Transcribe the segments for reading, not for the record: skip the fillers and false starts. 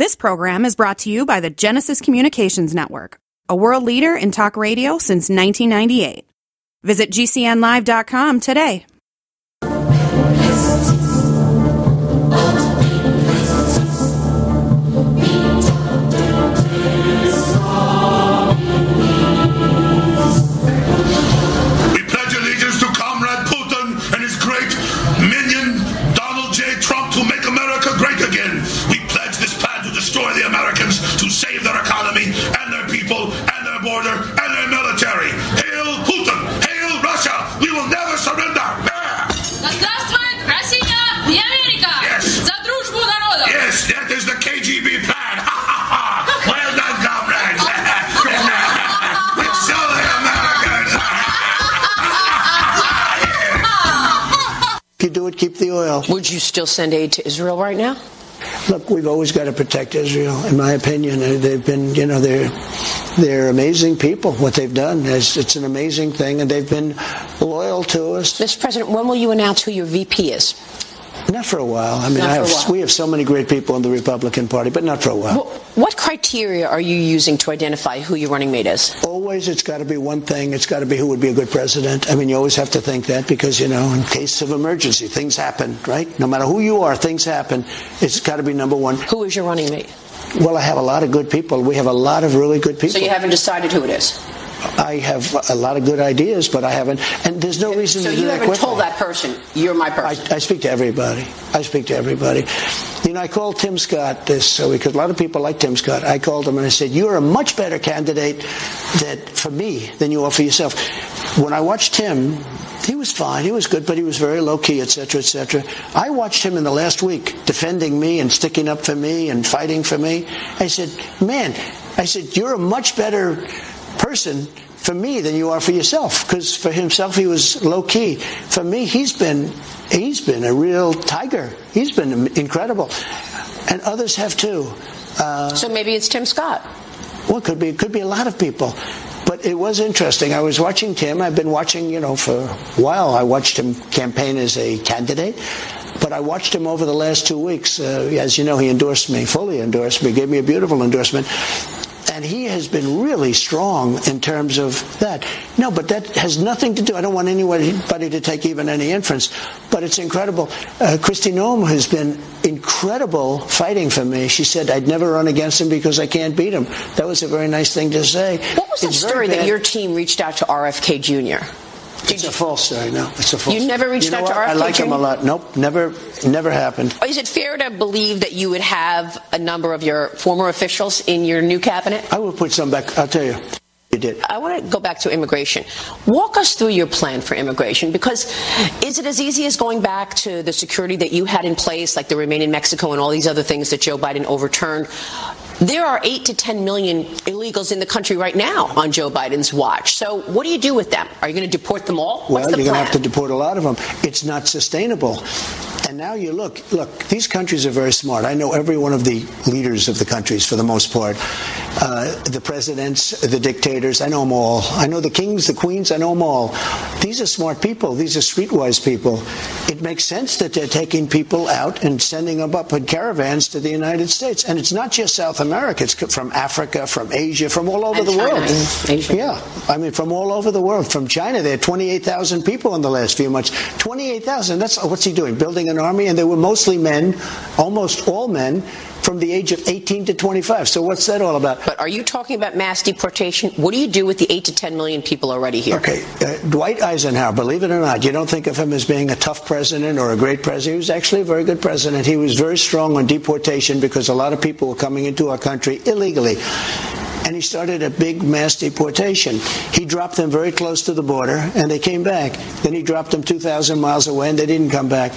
This program is brought to you by the Genesis Communications Network, a world leader in talk radio since 1998. Visit GCNlive.com today. Save their economy and their people and their border and their military. Hail Putin! Hail Russia! We will never surrender! Здравствует Россия и Америка! Yes! За дружбу народов! Yes, that is the KGB plan! Well done, comrades! We show the Americans! If you do it, keep the oil. Would you still send aid to Israel right now? Look, we've always got to protect Israel, in my opinion. They've been, they're amazing people. What they've done it's an amazing thing, and they've been loyal to us. Mr. President, when will you announce who your VP is? Not for a while. I mean, we have so many great people in the Republican Party, but not for a while. Well, what criteria are you using to identify who your running mate is? Always, it's got to be one thing. It's got to be who would be a good president. I mean, you always have to think that because, in case of emergency, things happen, right? No matter who you are, things happen. It's got to be number one. Who is your running mate? Well, I have a lot of good people. We have a lot of really good people. So you haven't decided who it is? I have a lot of good ideas, but I haven't. And there's no reason to do that. So you haven't told that person, you're my person? I speak to everybody. I called Tim Scott because a lot of people like Tim Scott. I called him and I said, you're a much better candidate for me than you are for yourself. When I watched Tim, he was fine. He was good, but he was very low-key, et cetera, et cetera. I watched him in the last week defending me and sticking up for me and fighting for me. I said, you're a much better person for me than you are for yourself, because for himself he was low key. For me, he's been a real tiger. He's been incredible, and others have too. So maybe it's Tim Scott. Well, it could be a lot of people. But it was interesting. I was watching Tim. I've been watching, for a while. I watched him campaign as a candidate. But I watched him over the last 2 weeks. As you know, he fully endorsed me, gave me a beautiful endorsement. And he has been really strong in terms of that. No, but that has nothing to do. I don't want anybody to take even any inference. But it's incredible. Kristi Noem has been incredible fighting for me. She said I'd never run against him because I can't beat him. That was a very nice thing to say. What was the story that your team reached out to RFK Jr.? It's a false story. No, it's a false. You never reached out to RFK Jr.? I like him a lot. Nope, never happened. Is it fair to believe that you would have a number of your former officials in your new cabinet? I will put some back. I'll tell you. You did. I want to go back to immigration. Walk us through your plan for immigration, because is it as easy as going back to the security that you had in place, like the Remain in Mexico and all these other things that Joe Biden overturned? There are 8 to 10 million illegals in the country right now on Joe Biden's watch. So what do you do with them? Are you going to deport them all? Well, you're going to have to deport a lot of them. It's not sustainable. And now you look, these countries are very smart. I know every one of the leaders of the countries for the most part. The presidents, the dictators, I know them all. I know the kings, the queens, I know them all. These are smart people. These are streetwise people. It makes sense that they're taking people out and sending them up in caravans to the United States. And it's not just South America. It's from Africa, from Asia, from all over the world. Asia. Yeah. I mean, from all over the world. From China, there are 28,000 people in the last few months. 28,000. What's he doing? Building an army? And they were mostly men, almost all men, from the age of 18 to 25. So what's that all about? But are you talking about mass deportation? What do you do with the 8 to 10 million people already here? Okay, Dwight Eisenhower, believe it or not, you don't think of him as being a tough president or a great president. He was actually a very good president. He was very strong on deportation because a lot of people were coming into our country illegally. And he started a big mass deportation. He dropped them very close to the border, and they came back. Then he dropped them 2,000 miles away, and they didn't come back.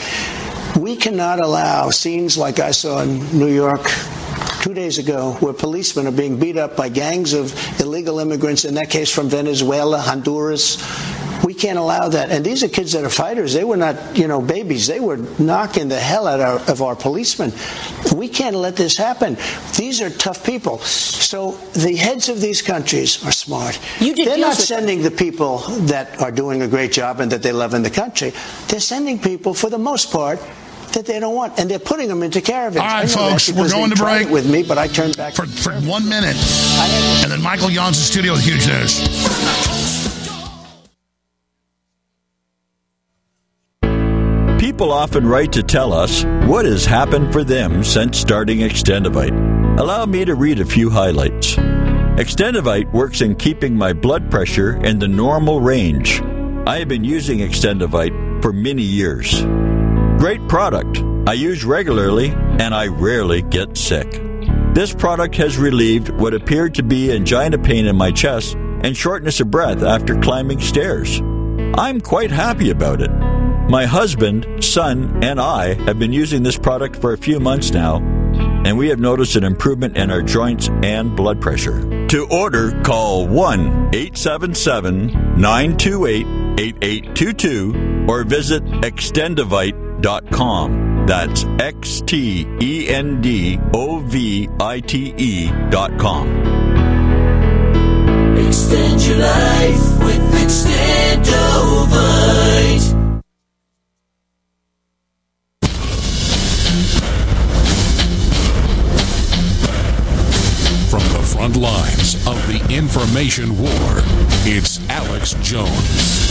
We cannot allow scenes like I saw in New York 2 days ago, where policemen are being beat up by gangs of illegal immigrants, in that case from Venezuela, Honduras. We can't allow that. And these are kids that are fighters. They were not, babies. They were knocking the hell out of our policemen. We can't let this happen. These are tough people. So the heads of these countries are smart. They're not sending the people that are doing a great job and that they love in the country. They're sending people, for the most part, that they don't want, and they're putting them into caravans. All right, folks, we're going to break with me, but I turned back for 1 minute, and then Michael Young's in the studio with huge news. People often write to tell us what has happened for them since starting Extendivite. Allow me to read a few highlights. Extendivite works in keeping my blood pressure in the normal range. I have been using Extendivite for many years. Great product. I use regularly, and I rarely get sick. This product has relieved what appeared to be angina pain in my chest and shortness of breath after climbing stairs. I'm quite happy about it. My husband, son, and I have been using this product for a few months now, and we have noticed an improvement in our joints and blood pressure. To order, call 1-877-928-8822 or visit Extendivite.com. That's Extendovite.com. Extend your life with Extendovite. From the front lines of the information war, it's Alex Jones.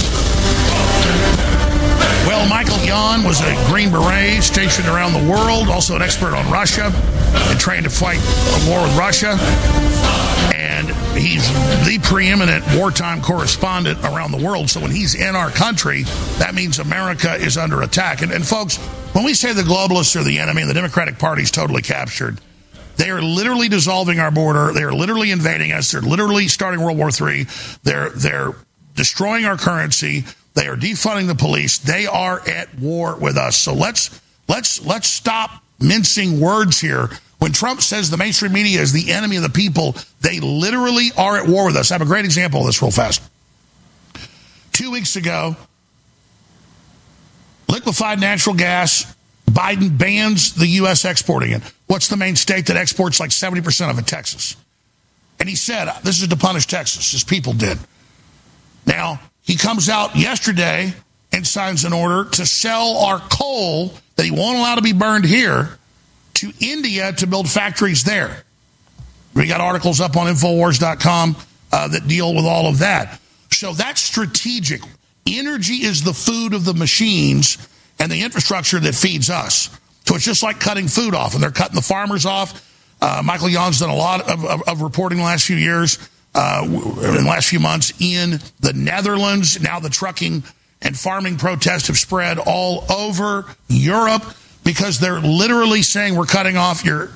Well, Michael Young was a Green Beret stationed around the world, also an expert on Russia, and trained to fight a war with Russia. And he's the preeminent wartime correspondent around the world. So when he's in our country, that means America is under attack. And folks, when we say the globalists are the enemy and the Democratic Party is totally captured, they are literally dissolving our border. They are literally invading us. They're literally starting World War III. They're destroying our currency. They are defunding the police. They are at war with us. So let's stop mincing words here. When Trump says the mainstream media is the enemy of the people, they literally are at war with us. I have a great example of this real fast. 2 weeks ago, liquefied natural gas, Biden bans the U.S. exporting it. What's the main state that exports like 70% of it? Texas. And he said, this is to punish Texas. His people did. Now, he comes out yesterday and signs an order to sell our coal that he won't allow to be burned here to India to build factories there. We got articles up on Infowars.com that deal with all of that. So that's strategic. Energy is the food of the machines and the infrastructure that feeds us. So it's just like cutting food off, and they're cutting the farmers off. Michael Young's done a lot of reporting in the last few years, in the last few months in the Netherlands. Now the trucking and farming protests have spread all over Europe because they're literally saying we're cutting off your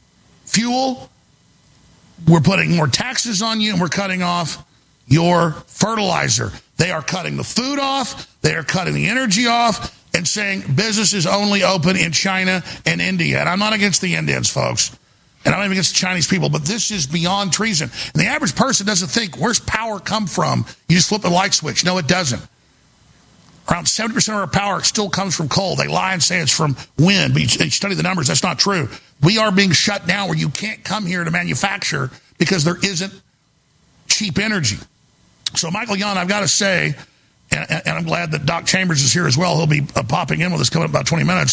fuel, we're putting more taxes on you, and we're cutting off your fertilizer. They are cutting the food off, they are cutting the energy off, and saying business is only open in China and India. And I'm not against the Indians, folks. And I'm not even against the Chinese people, but this is beyond treason. And the average person doesn't think, where's power come from? You just flip a light switch. No, it doesn't. Around 70% of our power still comes from coal. They lie and say it's from wind, but you study the numbers, that's not true. We are being shut down where you can't come here to manufacture because there isn't cheap energy. So, Michael Young, I've got to say, and I'm glad that Doc Chambers is here as well. He'll be popping in with us coming up about 20 minutes,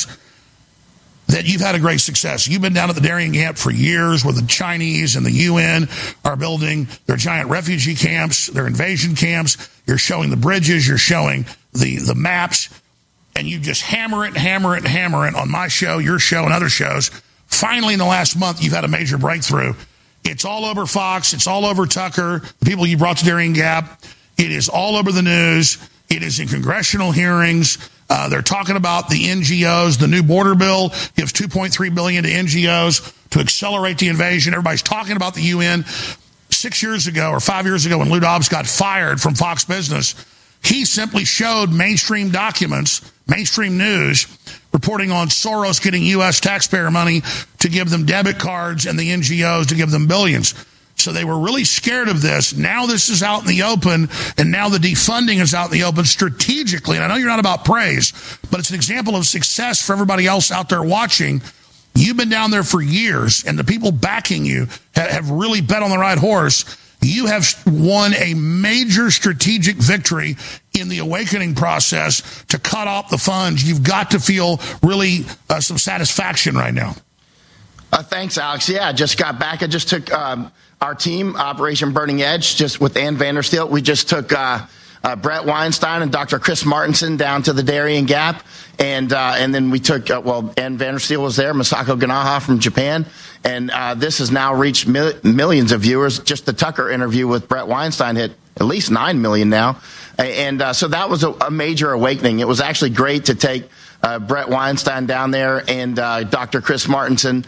that you've had a great success. You've been down at the Darien Gap for years where the Chinese and the UN are building their giant refugee camps, their invasion camps. You're showing the bridges. You're showing the maps. And you just hammer it on my show, your show, and other shows. Finally, in the last month, you've had a major breakthrough. It's all over Fox. It's all over Tucker, the people you brought to Darien Gap. It is all over the news. It is in congressional hearings. They're talking about the NGOs. The new border bill gives $2.3 billion to NGOs to accelerate the invasion. Everybody's talking about the UN. 6 years ago or 5 years ago when Lou Dobbs got fired from Fox Business, he simply showed mainstream documents, mainstream news, reporting on Soros getting U.S. taxpayer money to give them debit cards and the NGOs to give them billions. So they were really scared of this. Now this is out in the open, and now the defunding is out in the open strategically. And I know you're not about praise, but it's an example of success for everybody else out there watching. You've been down there for years, and the people backing you have really bet on the right horse. You have won a major strategic victory in the awakening process to cut off the funds. You've got to feel really some satisfaction right now. Thanks, Alex. Yeah, I just got back. I just took our team, Operation Burning Edge, just with Ann Vandersteel. We just took Brett Weinstein and Dr. Chris Martenson down to the Darien Gap. And then we took, Ann Vandersteel was there, Masako Ganaha from Japan. And this has now reached millions of viewers. Just the Tucker interview with Brett Weinstein hit at least 9 million now. And so that was a major awakening. It was actually great to take Brett Weinstein down there and Dr. Chris Martenson.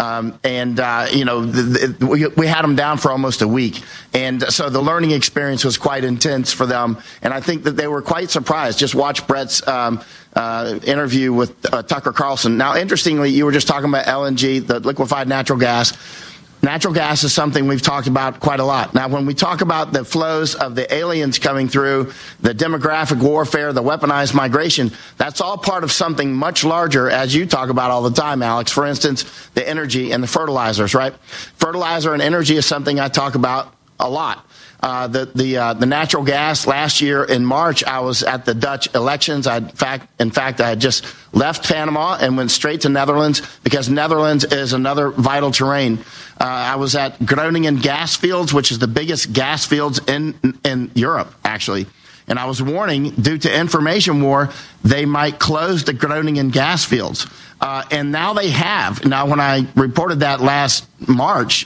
We had them down for almost a week. And so the learning experience was quite intense for them. And I think that they were quite surprised. Just watch Brett's interview with Tucker Carlson. Now, interestingly, you were just talking about LNG, the liquefied natural gas. Natural gas is something we've talked about quite a lot. Now, when we talk about the flows of the aliens coming through, the demographic warfare, the weaponized migration, that's all part of something much larger, as you talk about all the time, Alex. For instance, the energy and the fertilizers, right? Fertilizer and energy is something I talk about a lot. The natural gas last year in March, I was at the Dutch elections. In fact, I had just left Panama and went straight to Netherlands because Netherlands is another vital terrain. I was at Groningen gas fields, which is the biggest gas fields in Europe, actually. And I was warning, due to information war, they might close the Groningen gas fields. And now they have. Now, when I reported that last March,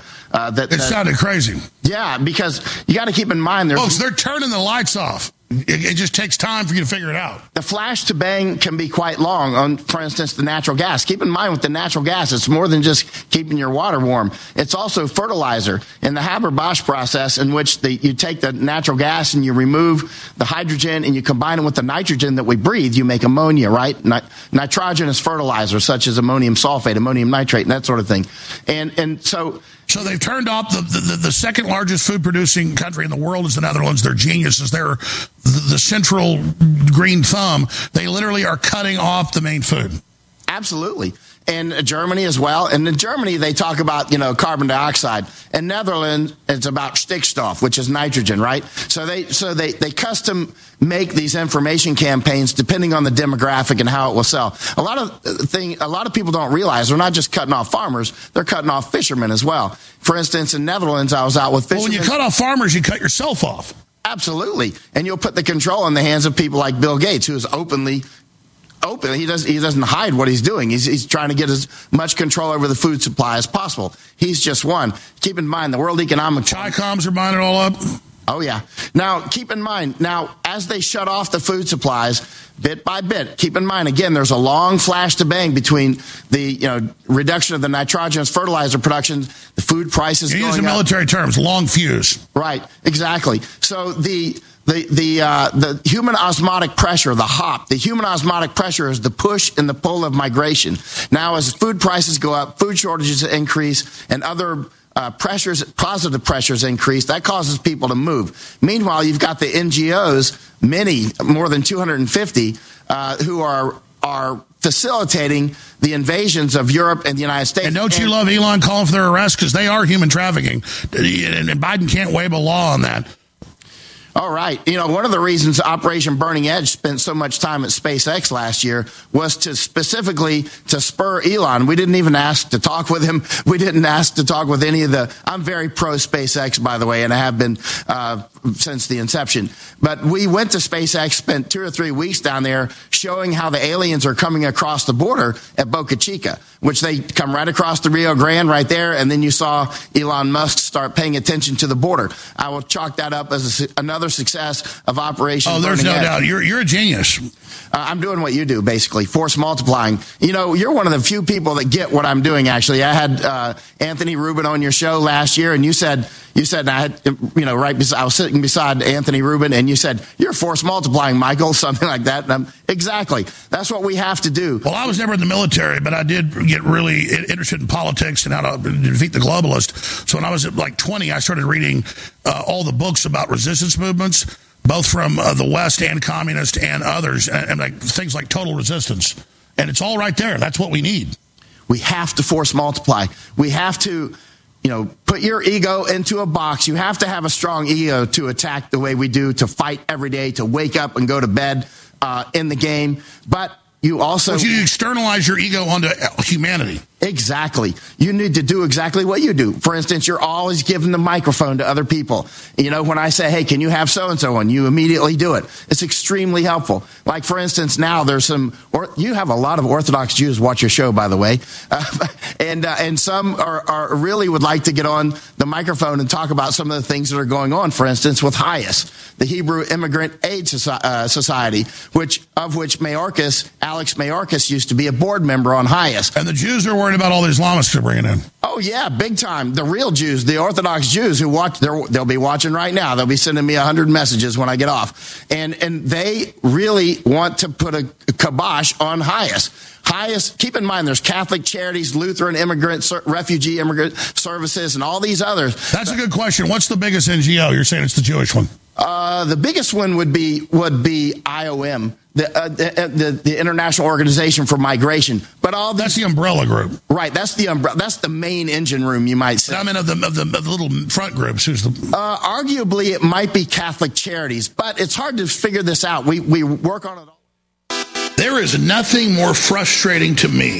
it sounded crazy. Yeah, because you got to keep in mind, folks, they're turning the lights off. It just takes time for you to figure it out. The flash to bang can be quite long on, for instance, the natural gas. Keep in mind with the natural gas, it's more than just keeping your water warm. It's also fertilizer. In the Haber-Bosch process, in which you take the natural gas and you remove the hydrogen and you combine it with the nitrogen that we breathe, you make ammonia, right? Nitrogenous fertilizer, such as ammonium sulfate, ammonium nitrate, and that sort of thing. And so they've turned off the second largest food producing country in the world is the Netherlands. They're geniuses. They're the central green thumb. They literally are cutting off the main food. Absolutely. And Germany as well. And in Germany, they talk about, carbon dioxide. In Netherlands, it's about Stickstoff, which is nitrogen, right? So they custom make these information campaigns depending on the demographic and how it will sell. A lot of people don't realize they're not just cutting off farmers, they're cutting off fishermen as well. For instance, in Netherlands, I was out with fishermen. Well, when you cut off farmers, you cut yourself off. Absolutely. And you'll put the control in the hands of people like Bill Gates, who is open. He doesn't hide what he's doing. He's trying to get as much control over the food supply as possible. He's just one. Keep in mind, the World Economic Forum. Chi-coms are buying it all up. Oh, yeah. Now, keep in mind, as they shut off the food supplies bit by bit, keep in mind, again, there's a long flash to bang between the reduction of the nitrogenous fertilizer production, the food prices going up. Use the military terms, long fuse. Right, exactly. So the human osmotic pressure, the HOP, the human osmotic pressure is the push and the pull of migration. Now, as food prices go up, food shortages increase, and other positive pressures increase, that causes people to move. Meanwhile, you've got the NGOs, many, more than 250, who are facilitating the invasions of Europe and the United States. And don't you love Elon calling for their arrest? Because they are human trafficking. And Biden can't wave a law on that. All right. One of the reasons Operation Burning Edge spent so much time at SpaceX last year was to specifically to spur Elon. We didn't even ask to talk with him. We didn't ask to talk with any of I'm very pro SpaceX, by the way, and I have been since the inception. But we went to SpaceX, spent 2 or 3 weeks down there showing how the aliens are coming across the border at Boca Chica, which they come right across the Rio Grande right there. And then you saw Elon Musk start paying attention to the border. I will chalk that up as another success of Operation Burning Edge. Oh, there's no doubt. You're a genius. I'm doing what you do, basically, force multiplying. You're one of the few people that get what I'm doing, actually. I had Anthony Rubin on your show last year, and you said I was sitting beside Anthony Rubin, and you said, you're force multiplying, Michael, something like that. And exactly. That's what we have to do. Well, I was never in the military, but I did get really interested in politics and how to defeat the globalists. So when I was at 20, I started reading all the books about resistance movements, both from the West and communist and others, and things like Total Resistance. And it's all right there. That's what we need. We have to force multiply. We have to put your ego into a box. You have to have a strong ego to attack the way we do, to fight every day, to wake up and go to bed in the game. But you also... you externalize your ego onto humanity. Exactly. You need to do exactly what you do. For instance, you're always giving the microphone to other people. When I say, hey, can you have so-and-so on? You immediately do it. It's extremely helpful. Like, for instance, now there's you have a lot of Orthodox Jews watch your show, by the way. And some are really would like to get on the microphone and talk about some of the things that are going on, for instance, with HIAS, the Hebrew Immigrant Aid Society, of which Alex Mayorkas used to be a board member on HIAS. And the Jews are worried about all the Islamists they're bringing in. Oh, yeah, big time. The real Jews, the Orthodox Jews who watch, they'll be watching right now. They'll be sending me 100 messages when I get off. And they really want to put a kibosh on HIAS. HIAS, keep in mind, there's Catholic Charities, Lutheran Refugee Immigrant Services, and all these others. That's a good question. What's the biggest NGO? You're saying it's the Jewish one. The biggest one would be IOM, the International Organization for Migration. But that's the umbrella group, right? That's the umbrella. That's the main engine room, you might say. I mean, of the little front groups. Who's the? Arguably, it might be Catholic Charities, but it's hard to figure this out. We work on it all. There is nothing more frustrating to me,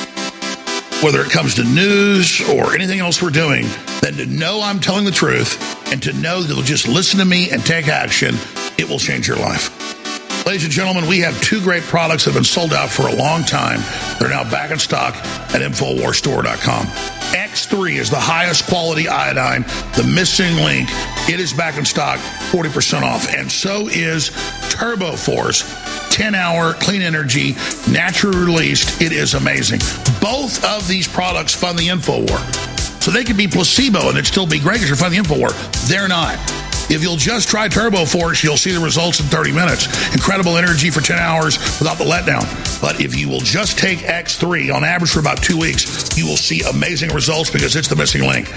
whether it comes to news or anything else we're doing, than to know I'm telling the truth and to know that they'll just listen to me and take action. It will change your life. Ladies and gentlemen, we have two great products that have been sold out for a long time. They're now back in stock at InfoWarsStore.com. X3 is the highest quality iodine, the missing link. It is back in stock, 40% off. And so is TurboForce, 10-hour clean energy, naturally released. It is amazing. Both of these products fund the InfoWar. So they could be placebo and it'd still be great because you're funding the InfoWar. They're not. If you'll just try TurboForce, you'll see the results in 30 minutes. Incredible energy for 10 hours without the letdown. But if you will just take X3 on average for about 2 weeks, you will see amazing results because it's the missing link.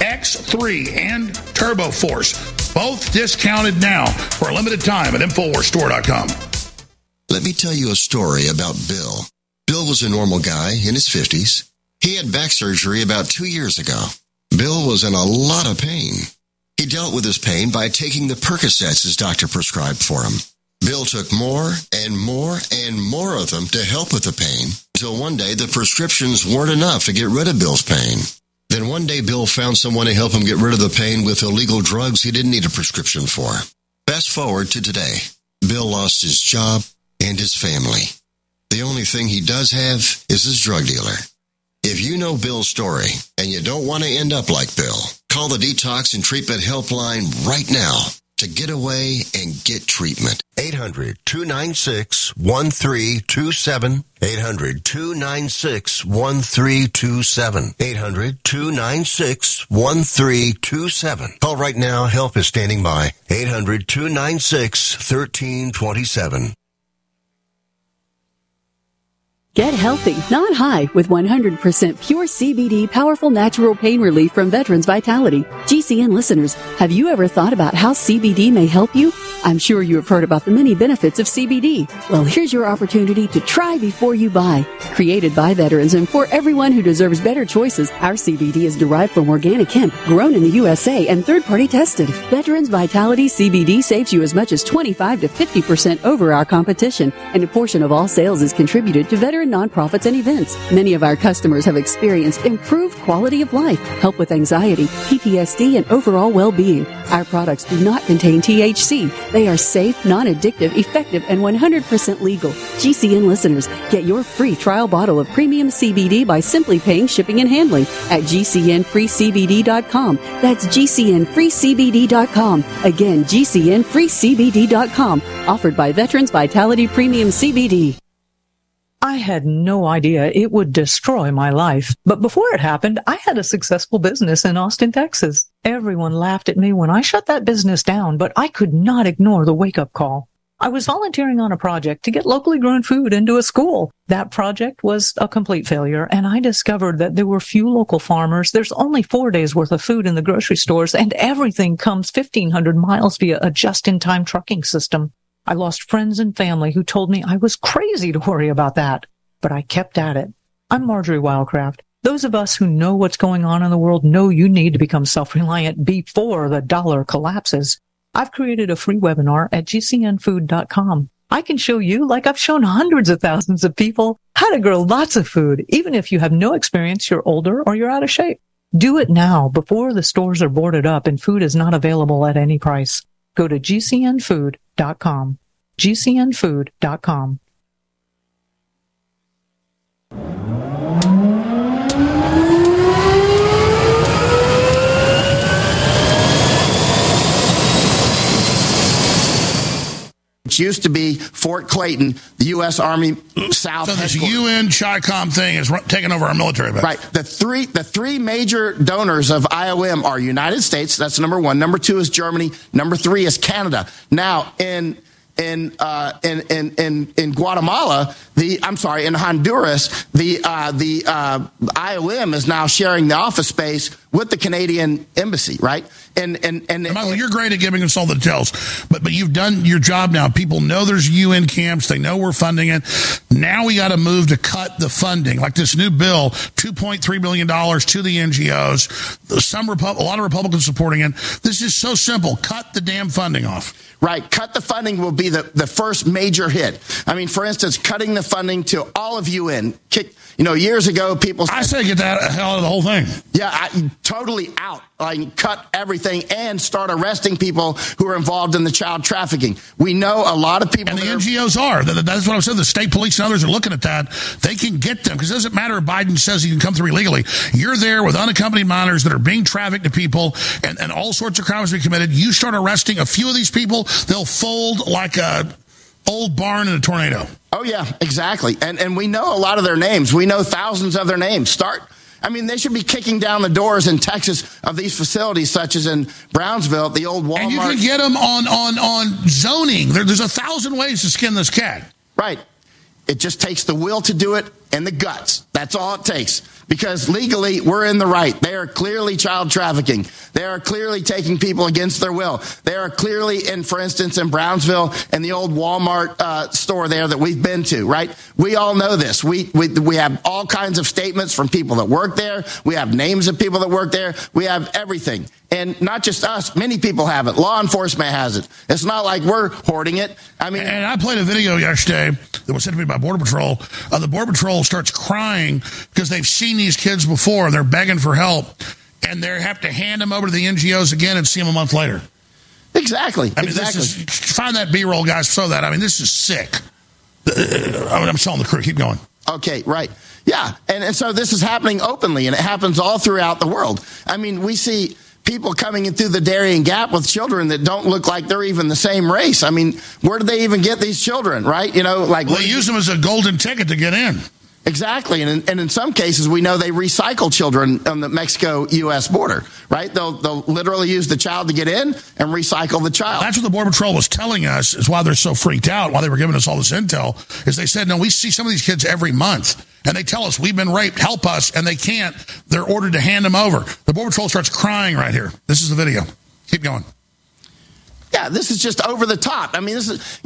X3 and TurboForce, both discounted now for a limited time at InfoWarsStore.com. Let me tell you a story about Bill. Bill was a normal guy in his 50s. He had back surgery about 2 years ago. Bill was in a lot of pain. He dealt with his pain by taking the Percocets his doctor prescribed for him. Bill took more and more and more of them to help with the pain, until one day the prescriptions weren't enough to get rid of Bill's pain. Then one day Bill found someone to help him get rid of the pain with illegal drugs he didn't need a prescription for. Fast forward to today. Bill lost his job and his family. The only thing he does have is his drug dealer. If you know Bill's story and you don't want to end up like Bill, call the Detox and Treatment Helpline right now to get away and get treatment. 800-296-1327. 800-296-1327. 800-296-1327. Call right now. Help is standing by. 800-296-1327. Get healthy, not high, with 100% pure CBD powerful natural pain relief from Veterans Vitality. GCN listeners, have you ever thought about how CBD may help you? I'm sure you have heard about the many benefits of CBD. Well, here's your opportunity to try before you buy. Created by veterans and for everyone who deserves better choices, our CBD is derived from organic hemp, grown in the USA and third-party tested. Veterans Vitality CBD saves you as much as 25 to 50% over our competition, and a portion of all sales is contributed to veteran nonprofits and events. Many of our customers have experienced improved quality of life, help with anxiety, PTSD, and overall well-being. Our products do not contain THC. They are safe, non-addictive, effective, and 100% legal. GCN listeners, get your free trial bottle of premium CBD by simply paying shipping and handling at GCNFreeCBD.com. That's GCNFreeCBD.com. Again, GCNFreeCBD.com. Offered by Veterans Vitality Premium CBD. I had no idea it would destroy my life. But before it happened, I had a successful business in Austin, Texas. Everyone laughed at me when I shut that business down, but I could not ignore the wake-up call. I was volunteering on a project to get locally grown food into a school. That project was a complete failure, and I discovered that there were few local farmers. There's only 4 days worth of food in the grocery stores, and everything comes 1,500 miles via a just-in-time trucking system. I lost friends and family who told me I was crazy to worry about that, but I kept at it. I'm Marjorie Wildcraft. Those of us who know what's going on in the world know you need to become self-reliant before the dollar collapses. I've created a free webinar at gcnfood.com. I can show you, like I've shown hundreds of thousands of people, how to grow lots of food, even if you have no experience, you're older, or you're out of shape. Do it now before the stores are boarded up and food is not available at any price. Go to gcnfood.com. gcnfood.com. Which used to be Fort Clayton, the U.S. Army South. So this UN CHICOM thing is taking over our military base. Right. The three major donors of IOM are United States. That's number one. Number two is Germany. Number three is Canada. Now, in Guatemala, in Honduras, the IOM is now sharing the office space with the Canadian embassy, right? And Michael, you're great at giving us all the details, but you've done your job now. People know there's UN camps. They know we're funding it. Now we got to move to cut the funding, like this new bill, $2.3 billion to the NGOs. A lot of Republicans supporting it. This is so simple. Cut the damn funding off. Right. Cut the funding will be the first major hit. I mean, for instance, cutting the funding to all of UN. Years ago, people said, I say get that hell out of the whole thing. Yeah, totally out. Like, cut everything and start arresting people who are involved in the child trafficking. We know a lot of people. And the NGOs are. That's what I said. The state police and others are looking at that. They can get them because it doesn't matter if Biden says he can come through illegally. You're there with unaccompanied minors that are being trafficked to people and all sorts of crimes being committed. You start arresting a few of these people, they'll fold like a old barn in a tornado. Oh, yeah, exactly. And we know a lot of their names. We know thousands of their names. They should be kicking down the doors in Texas of these facilities, such as in Brownsville, the old Walmart. And you can get them on zoning. There's 1,000 ways to skin this cat. Right. It just takes the will to do it and the guts. That's all it takes. Because legally, we're in the right. They are clearly child trafficking. They are clearly taking people against their will. They are clearly, for instance, in Brownsville and the old Walmart store there that we've been to, right? We all know this. We have all kinds of statements from people that work there. We have names of people that work there. We have everything. And not just us. Many people have it. Law enforcement has it. It's not like we're hoarding it. And I played a video yesterday that was sent to me by Border Patrol. The Border Patrol starts crying because they've seen these kids before and they're begging for help. And they have to hand them over to the NGOs again and see them a month later. Exactly. Find that B-roll, guys. Show that. This is sick. I'm selling the crew. Keep going. Okay, right. Yeah. And so this is happening openly, and it happens all throughout the world. We see people coming in through the Darien Gap with children that don't look like they're even the same race. Where do they even get these children, right? They use them as a golden ticket to get in. Exactly. And in some cases, we know they recycle children on the Mexico-U.S. border, right? They'll literally use the child to get in and recycle the child. That's what the Border Patrol was telling us is why they're so freaked out, why they were giving us all this intel, is they said, no, we see some of these kids every month. And they tell us, we've been raped, help us, and they can't. They're ordered to hand them over. The Border Patrol starts crying right here. This is the video. Keep going. Yeah, this is just over the top. This is,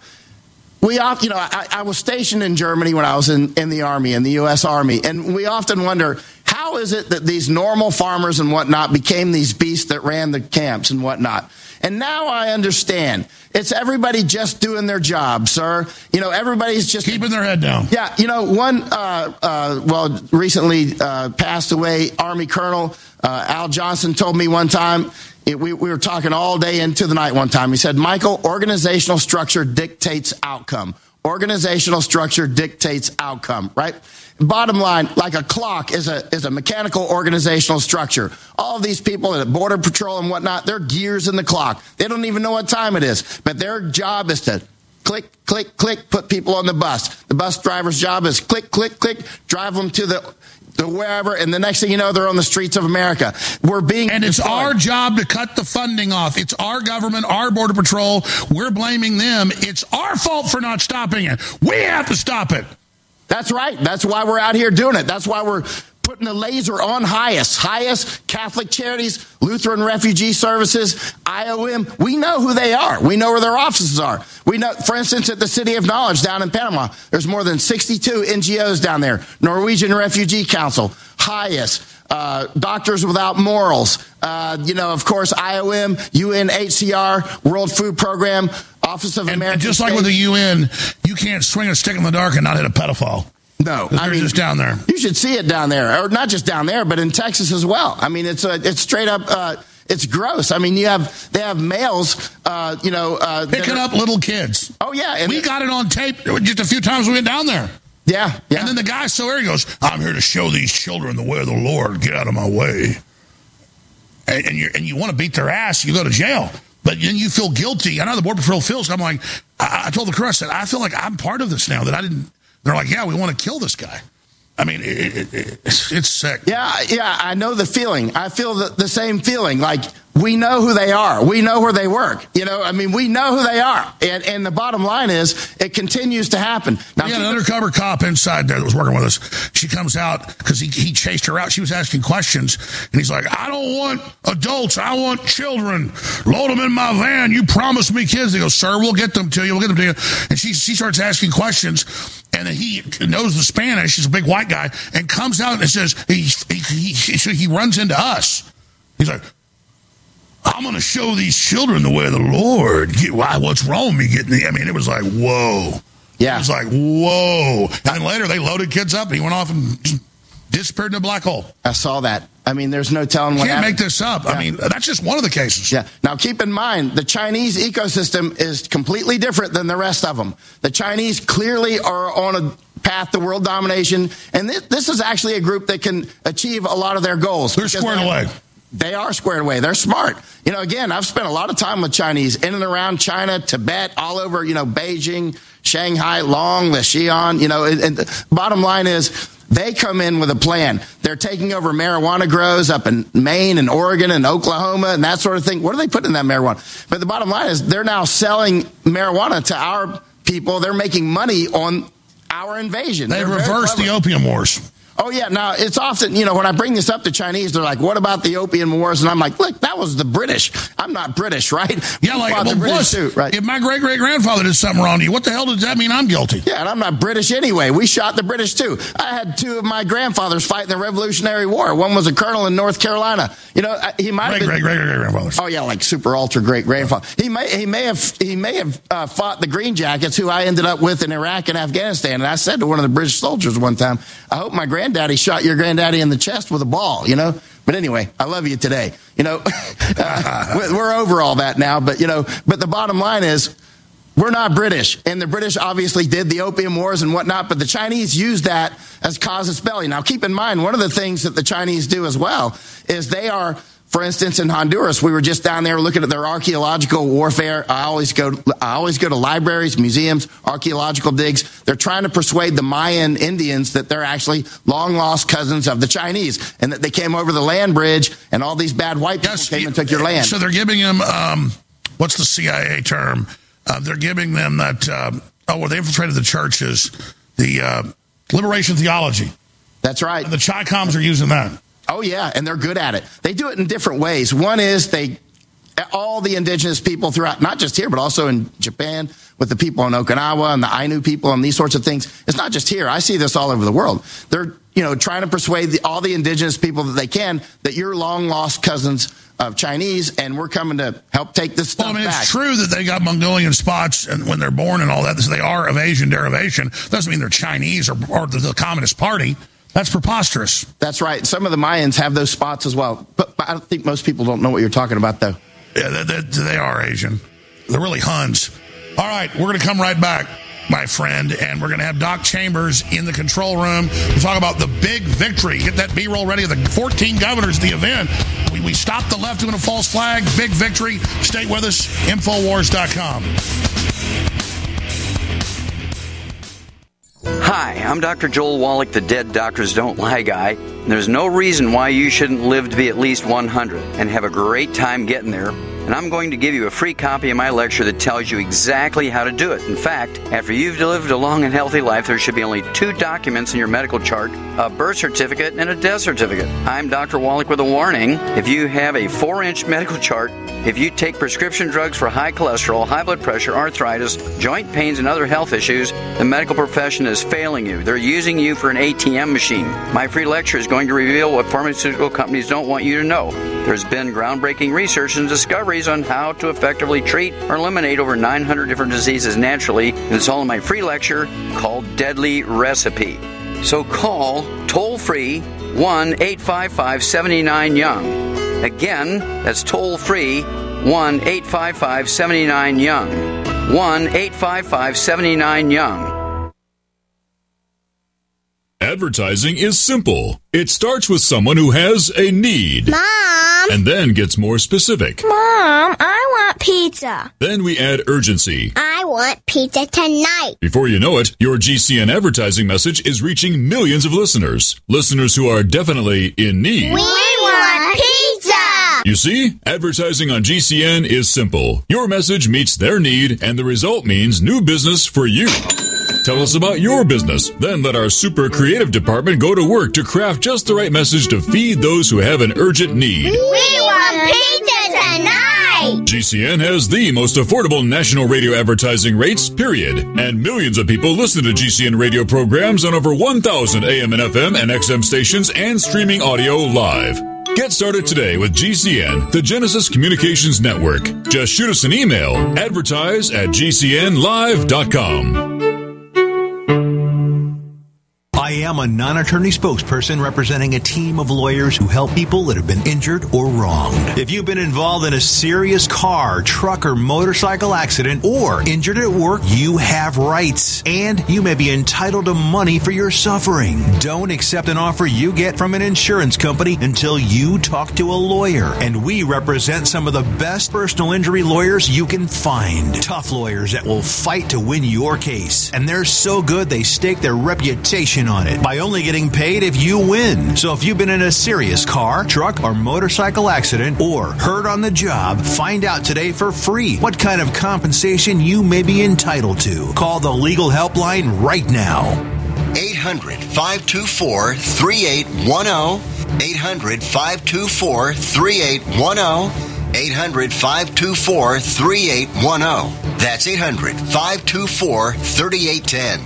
I was stationed in Germany when I was in the Army, in the U.S. Army, and we often wonder, how is it that these normal farmers and whatnot became these beasts that ran the camps and whatnot? And now I understand. It's everybody just doing their job, sir. Everybody's just keeping their head down. Yeah. One, recently passed away Army Colonel Al Johnson told me one time, we were talking all day into the night one time. He said, Michael, organizational structure dictates outcome. Organizational structure dictates outcome, right? Bottom line, like a clock is a mechanical organizational structure. All of these people at Border Patrol and whatnot, they're gears in the clock. They don't even know what time it is, but their job is to click, click, click, put people on the bus. The bus driver's job is click, click, click, drive them to wherever, and the next thing you know, they're on the streets of America. And it's our job to cut the funding off. It's our government, our Border Patrol. We're blaming them. It's our fault for not stopping it. We have to stop it. That's right. That's why we're out here doing it. That's why we're putting the laser on HIAS, Catholic Charities, Lutheran Refugee Services, IOM. We know who they are. We know where their offices are. We know, for instance, at the City of Knowledge down in Panama, there's more than 62 NGOs down there. Norwegian Refugee Council, HIAS, Doctors Without Morals, of course, IOM, UNHCR, World Food Program, Office of American Just like with the UN, you can't swing a stick in the dark and not hit a pedophile. No, I mean, just down there. You should see it down there, or not just down there, but in Texas as well. I mean, it's straight up, it's gross. I mean, they have males, picking up little kids. Oh yeah, and we got it on tape just a few times we went down there. Yeah. And then the guy's so angry, he goes, "I'm here to show these children the way of the Lord. Get out of my way." And you want to beat their ass, you go to jail. But then you feel guilty. I know the Border Patrol feels. I'm like, I told the crew, I said, I feel like I'm part of this now that I didn't. They're like, yeah, we want to kill this guy. I mean, it's sick. Yeah, I know the feeling. I feel the same feeling. Like, we know who they are. We know where they work. We know who they are. And the bottom line is, it continues to happen. Now, we had an undercover cop inside there that was working with us. She comes out because he chased her out. She was asking questions. And he's like, I don't want adults. I want children. Load them in my van. You promised me kids. They go, sir, we'll get them to you. We'll get them to you. And she starts asking questions. And then he knows the Spanish. He's a big white guy. And comes out and says, he runs into us. He's like, I'm going to show these children the way of the Lord. What's wrong with me getting the... I mean, it was like, whoa. Yeah. It was like, whoa. And then later, they loaded kids up, and he went off and disappeared in a black hole. I saw that. I mean, there's no telling what happened. Can't make this up. Yeah. I mean, that's just one of the cases. Yeah. Now, keep in mind, the Chinese ecosystem is completely different than the rest of them. The Chinese clearly are on a path to world domination, and this is actually a group that can achieve a lot of their goals. They're squared away. They are squared away. They're smart. Again, I've spent a lot of time with Chinese in and around China, Tibet, all over, Beijing, Shanghai, Long, the Xi'an, and the bottom line is they come in with a plan. They're taking over marijuana grows up in Maine and Oregon and Oklahoma and that sort of thing. What are they putting in that marijuana? But the bottom line is they're now selling marijuana to our people. They're making money on our invasion. They've reversed the opium wars. Oh, yeah. Now, it's often, when I bring this up to Chinese, they're like, what about the opium wars? And I'm like, look, that was the British. I'm not British, right? Yeah, if my great-great-grandfather did something wrong to you, what the hell does that mean I'm guilty? Yeah, and I'm not British anyway. We shot the British, too. I had two of my grandfathers fight in the Revolutionary War. One was a colonel in North Carolina. He might have been... Great-great-great-grandfathers. Oh, yeah, like super-ultra-great-grandfather. He may have fought the Green Jackets, who I ended up with in Iraq and Afghanistan. And I said to one of the British soldiers one time, I hope my granddaddy shot your granddaddy in the chest with a ball, But anyway, I love you today. We're over all that now, but the bottom line is we're not British. And the British obviously did the opium wars and whatnot, but the Chinese used that as casus belli. Now, keep in mind, one of the things that the Chinese do as well is they are... For instance, in Honduras, we were just down there looking at their archaeological warfare. I always go to libraries, museums, archaeological digs. They're trying to persuade the Mayan Indians that they're actually long-lost cousins of the Chinese and that they came over the land bridge and all these bad white people came and took your land. So they're giving them, what's the CIA term? They're giving them that, they infiltrated the churches, the liberation theology. That's right. And the Chi-Coms are using that. Oh, yeah, and they're good at it. They do it in different ways. One is all the indigenous people throughout, not just here, but also in Japan with the people in Okinawa and the Ainu people and these sorts of things. It's not just here. I see this all over the world. They're, trying to persuade all the indigenous people that they can that you're long-lost cousins of Chinese, and we're coming to help take this stuff back. It's true that they got Mongolian spots and when they're born and all that. So they are of Asian derivation. Doesn't mean they're Chinese or the Communist Party. That's preposterous. That's right. Some of the Mayans have those spots as well. But I think most people don't know what you're talking about, though. Yeah, they are Asian. They're really Huns. All right, we're going to come right back, my friend, and we're going to have Doc Chambers in the control room to talk about the big victory. Get that B-roll ready of the 14 governors of the event. We stopped the left doing a false flag. Big victory. Stay with us. Infowars.com. Hi, I'm Dr. Joel Wallach, the Dead Doctors Don't Lie guy. There's no reason why you shouldn't live to be at least 100 and have a great time getting there. and I'm going to give you a free copy of my lecture that tells you exactly how to do it. In fact, after you've lived a long and healthy life, there should be only 2 documents in your medical chart, a birth certificate and a death certificate. I'm Dr. Wallach with a warning. If you have a 4-inch medical chart, if you take prescription drugs for high cholesterol, high blood pressure, arthritis, joint pains, and other health issues, the medical profession is failing you. They're using you for an ATM machine. My free lecture is going to reveal what pharmaceutical companies don't want you to know. There's been groundbreaking research and discoveries on how to effectively treat or eliminate over 900 different diseases naturally, and it's all in my free lecture called Deadly Recipe. So call toll-free 1-855-79-YOUNG. Again, that's toll-free 1-855-79-YOUNG. 1-855-79-YOUNG. Advertising is simple. It starts with someone who has a need. Mom! And then gets more specific. Mom, I want pizza. Then we add urgency. I want pizza tonight. Before you know it, your GCN advertising message is reaching millions of listeners. Listeners who are definitely in need. We want pizza! You see, advertising on GCN is simple. Your message meets their need, and the result means new business for you. Tell us about your business. Then let our super creative department go to work to craft just the right message to feed those who have an urgent need. We want pizza tonight! GCN has the most affordable national radio advertising rates, period. And millions of people listen to GCN radio programs on over 1,000 AM and FM and XM stations and streaming audio live. Get started today with GCN, the Genesis Communications Network. Just shoot us an email, advertise@gcnlive.com. I am a non-attorney spokesperson representing a team of lawyers who help people that have been injured or wronged. If you've been involved in a serious car, truck, or motorcycle accident or injured at work, you have rights, and you may be entitled to money for your suffering. Don't accept an offer you get from an insurance company until you talk to a lawyer, and we represent some of the best personal injury lawyers you can find. Tough lawyers that will fight to win your case, and they're so good they stake their reputation on it by only getting paid if you win. So if you've been in a serious car, truck, or motorcycle accident or hurt on the job, find out today for free what kind of compensation you may be entitled to. Call the legal helpline right now. 800-524-3810. 800-524-3810. 800-524-3810. That's 800-524-3810.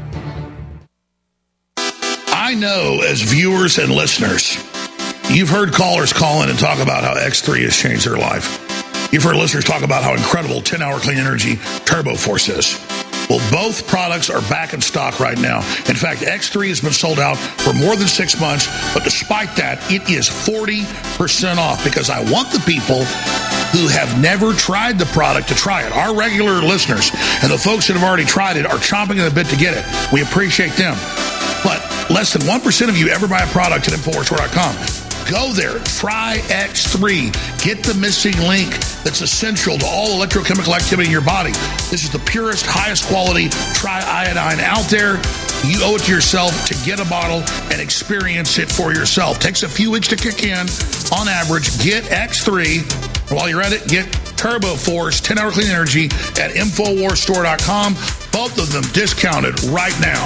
I know as viewers and listeners, you've heard callers call in and talk about how X3 has changed their life. You've heard listeners talk about how incredible 10-hour clean energy Turbo Force is. Well, both products are back in stock right now. In fact, X3 has been sold out for more than 6 months, but despite that, it is 40% off because I want the people who have never tried the product to try it. Our regular listeners and the folks that have already tried it are chomping at the bit to get it. We appreciate them. But less than 1% of you ever buy a product at InfoWarsStore.com. Go there, try X3. Get the missing link that's essential to all electrochemical activity in your body. This is the purest, highest quality triiodine out there. You owe it to yourself to get a bottle and experience it for yourself. Takes a few weeks to kick in. On average, get X3. While you're at it, get Turbo Force 10-hour clean energy at InfoWarsStore.com. Both of them discounted right now.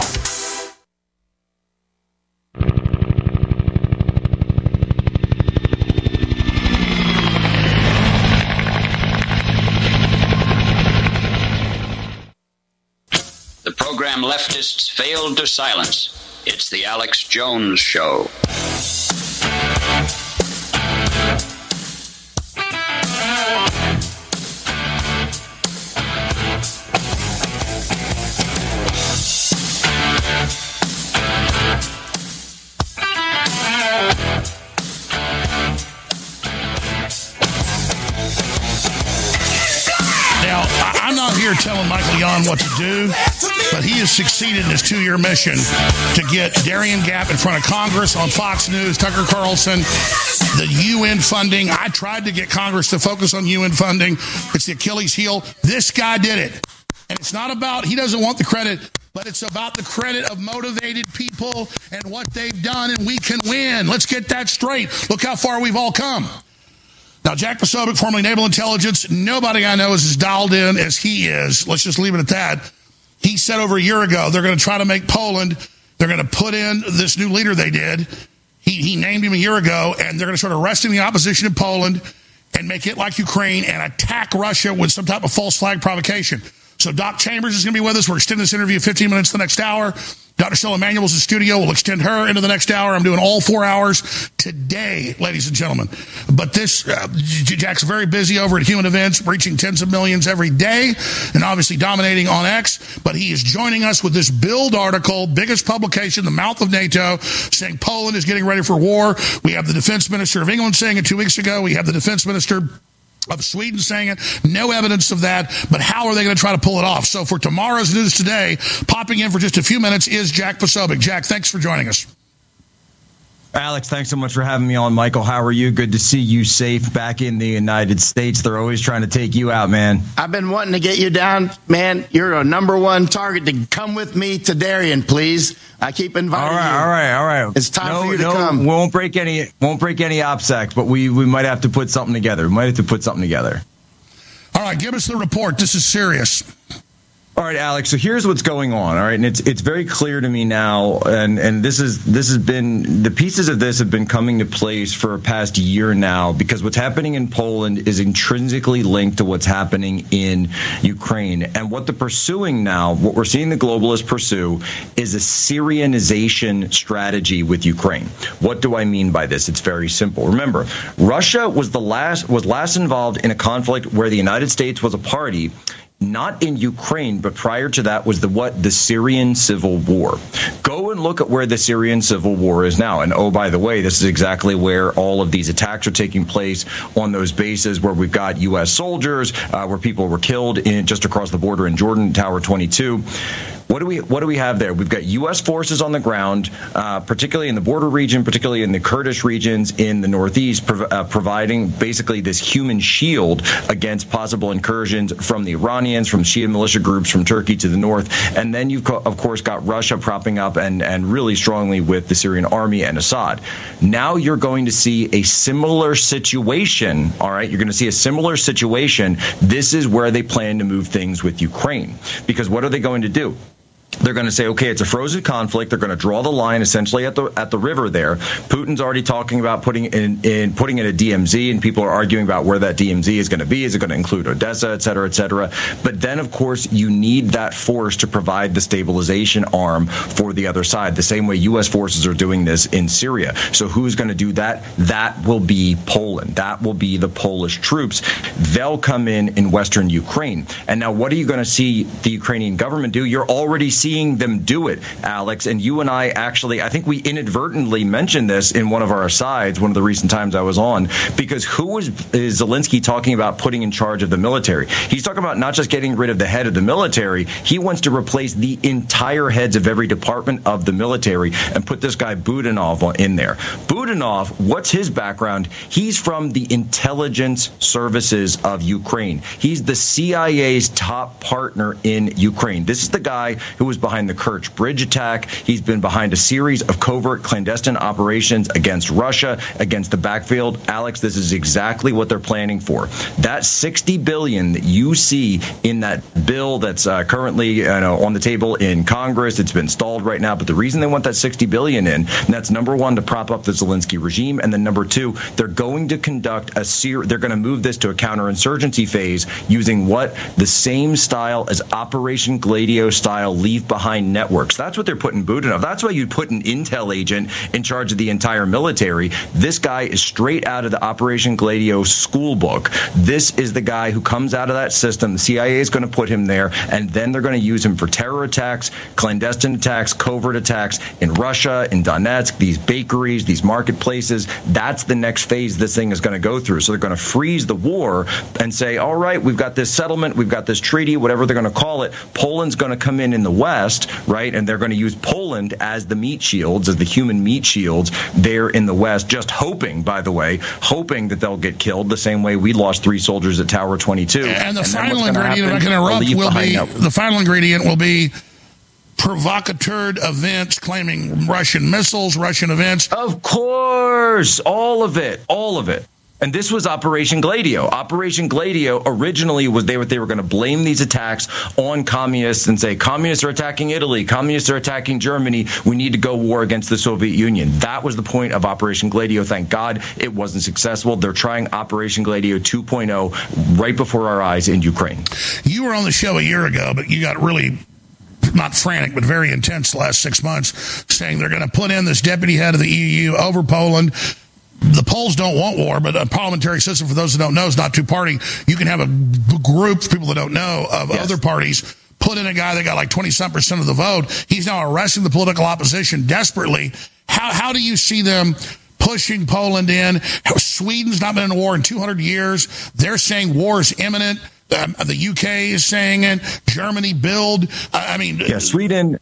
The program leftists failed to silence. It's the Alex Jones Show. I'm not here telling Michael Yon what to do, but he has succeeded in his 2-year mission to get Darien Gap in front of Congress on Fox News, Tucker Carlson, the UN funding. I tried to get Congress to focus on UN funding. It's the Achilles heel. This guy did it. And it's not about, he doesn't want the credit, but it's about the credit of motivated people and what they've done, and we can win. Let's get that straight. Look how far we've all come. Now, Jack Posobiec, formerly Naval Intelligence, nobody I know is as dialed in as he is. Let's just leave it at that. He said over a year ago they're going to try to make Poland, they're going to put in this new leader they did. He named him a year ago, and they're going to start arresting the opposition in Poland and make it like Ukraine and attack Russia with some type of false flag provocation. So Doc Chambers is going to be with us. We're extending this interview 15 minutes the next hour. Dr. Stella Manuel's in the studio. We'll extend her into the next hour. I'm doing all 4 hours today, ladies and gentlemen. But this, Jack's very busy over at Human Events, reaching tens of millions every day and obviously dominating on X. But he is joining us with this Bild article, biggest publication, the mouth of NATO, saying Poland is getting ready for war. We have the defense minister of England saying it 2 weeks ago. We have the defense minister of Sweden saying it. No evidence of that, but how are they going to try to pull it off? So for tomorrow's News Today, popping in for just a few minutes is Jack Posobiec. Jack, thanks for joining us. Alex, thanks so much for having me on. Michael, how are you? Good to see you safe back in the United States. They're always trying to take you out, man. I've been wanting to get you down, man. You're a number one target to come with me to Darien, please. I keep inviting you. All right. It's time for you to come. We won't break any OPSECs, but we might have to put something together. All right, give us the report. This is serious. All right, Alex. So here's what's going on. All right, and it's very clear to me now, and this has been, the pieces of this have been coming to place for a past year now, because what's happening in Poland is intrinsically linked to what's happening in Ukraine. And what they're pursuing now, what we're seeing the globalists pursue, is a Syrianization strategy with Ukraine. What do I mean by this? It's very simple. Remember, Russia was last involved in a conflict where the United States was a party. Not in Ukraine, but prior to that was the Syrian civil war. Go and look at where the Syrian civil war is now. And oh, by the way, this is exactly where all of these attacks are taking place, on those bases where we've got U.S. soldiers, where people were killed just across the border in Jordan, Tower 22. What do we have there? We've got U.S. forces on the ground, particularly in the border region, particularly in the Kurdish regions in the northeast, providing basically this human shield against possible incursions from the Iranians, from Shia militia groups from Turkey to the north. And then you've, of course, got Russia propping up and really strongly with the Syrian army and Assad. Now you're going to see a similar situation. All right, you're going to see a similar situation. This is where they plan to move things with Ukraine, because what are they going to do? They're going to say, okay, it's a frozen conflict. They're going to draw the line essentially at the river there. Putin's already talking about putting in a DMZ, and people are arguing about where that DMZ is going to be. Is it going to include Odessa, et cetera, et cetera? But then, of course, you need that force to provide the stabilization arm for the other side, the same way U.S. forces are doing this in Syria. So who's going to do that? That will be Poland. That will be the Polish troops. They'll come in Western Ukraine. And now what are you going to see the Ukrainian government do? You're already seeing them do it, Alex. And you and I actually, I think we inadvertently mentioned this in one of our asides, one of the recent times I was on, because who is Zelensky talking about putting in charge of the military? He's talking about not just getting rid of the head of the military. He wants to replace the entire heads of every department of the military and put this guy Budanov in there. Budanov, what's his background? He's from the intelligence services of Ukraine. He's the CIA's top partner in Ukraine. This is the guy who was behind the Kerch Bridge attack. He's been behind a series of covert clandestine operations against Russia, against the backfield. Alex, this is exactly what they're planning for. That $60 billion that you see in that bill that's currently on the table in Congress, it's been stalled right now. But the reason they want that $60 billion in, and that's number one, to prop up the Zelensky regime, and then number two, they're going to conduct they're going to move this to a counterinsurgency phase using what? The same style as Operation Gladio style leave behind networks. That's what they're putting Budanov. That's why you put an intel agent in charge of the entire military. This guy is straight out of the Operation Gladio school book. This is the guy who comes out of that system. The CIA is going to put him there, and then they're going to use him for terror attacks, clandestine attacks, covert attacks in Russia, in Donetsk, these bakeries, these marketplaces. That's the next phase this thing is going to go through. So they're going to freeze the war and say, all right, we've got this settlement, we've got this treaty, whatever they're going to call it. Poland's going to come in the West, right? And they're going to use Poland as the meat shields, as the human meat shields there in the West, just hoping, by the way, hoping that they'll get killed the same way we lost 3 soldiers at Tower 22. And the final ingredient, if I can interrupt, the final ingredient will be provocateur events claiming Russian missiles, Russian events. Of course, all of it. And this was Operation Gladio. Operation Gladio originally was they were going to blame these attacks on communists and say, communists are attacking Italy, communists are attacking Germany, we need to go war against the Soviet Union. That was the point of Operation Gladio. Thank God it wasn't successful. They're trying Operation Gladio 2.0 right before our eyes in Ukraine. You were on the show a year ago, but you got really not frantic, but very intense the last 6 months, saying they're going to put in this deputy head of the EU over Poland. The Poles don't want war, but a parliamentary system, for those who don't know, is not two-party. You can have a group of people that don't know of other parties put in a guy that got like 20-some% of the vote. He's now arresting the political opposition desperately. How do you see them pushing Poland in? Sweden's not been in a war in 200 years. They're saying war is imminent. The UK is saying it. Germany, build. Sweden.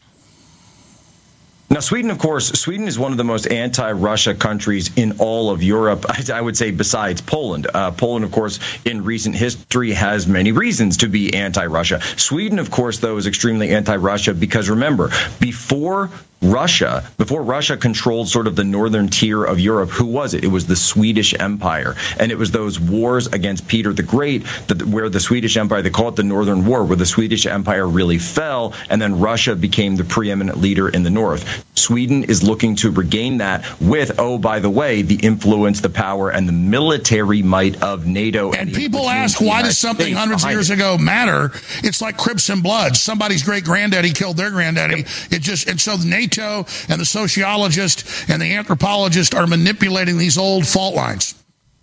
Now, Sweden, of course, Sweden is one of the most anti-Russia countries in all of Europe, I would say, besides Poland. Poland, of course, in recent history has many reasons to be anti-Russia. Sweden, of course, though, is extremely anti-Russia because, remember, before Russia controlled sort of the northern tier of Europe, who was it? It was the Swedish Empire. And it was those wars against Peter the Great where the Swedish Empire, they call it the Northern War, where the Swedish Empire really fell, and then Russia became the preeminent leader in the north. Sweden is looking to regain that with, oh, by the way, the influence, the power, and the military might of NATO. And people ask, why does something hundreds of years ago matter? It's like Crips and Bloods. Somebody's great-granddaddy killed their granddaddy. And so NATO and the sociologist and the anthropologist are manipulating these old fault lines.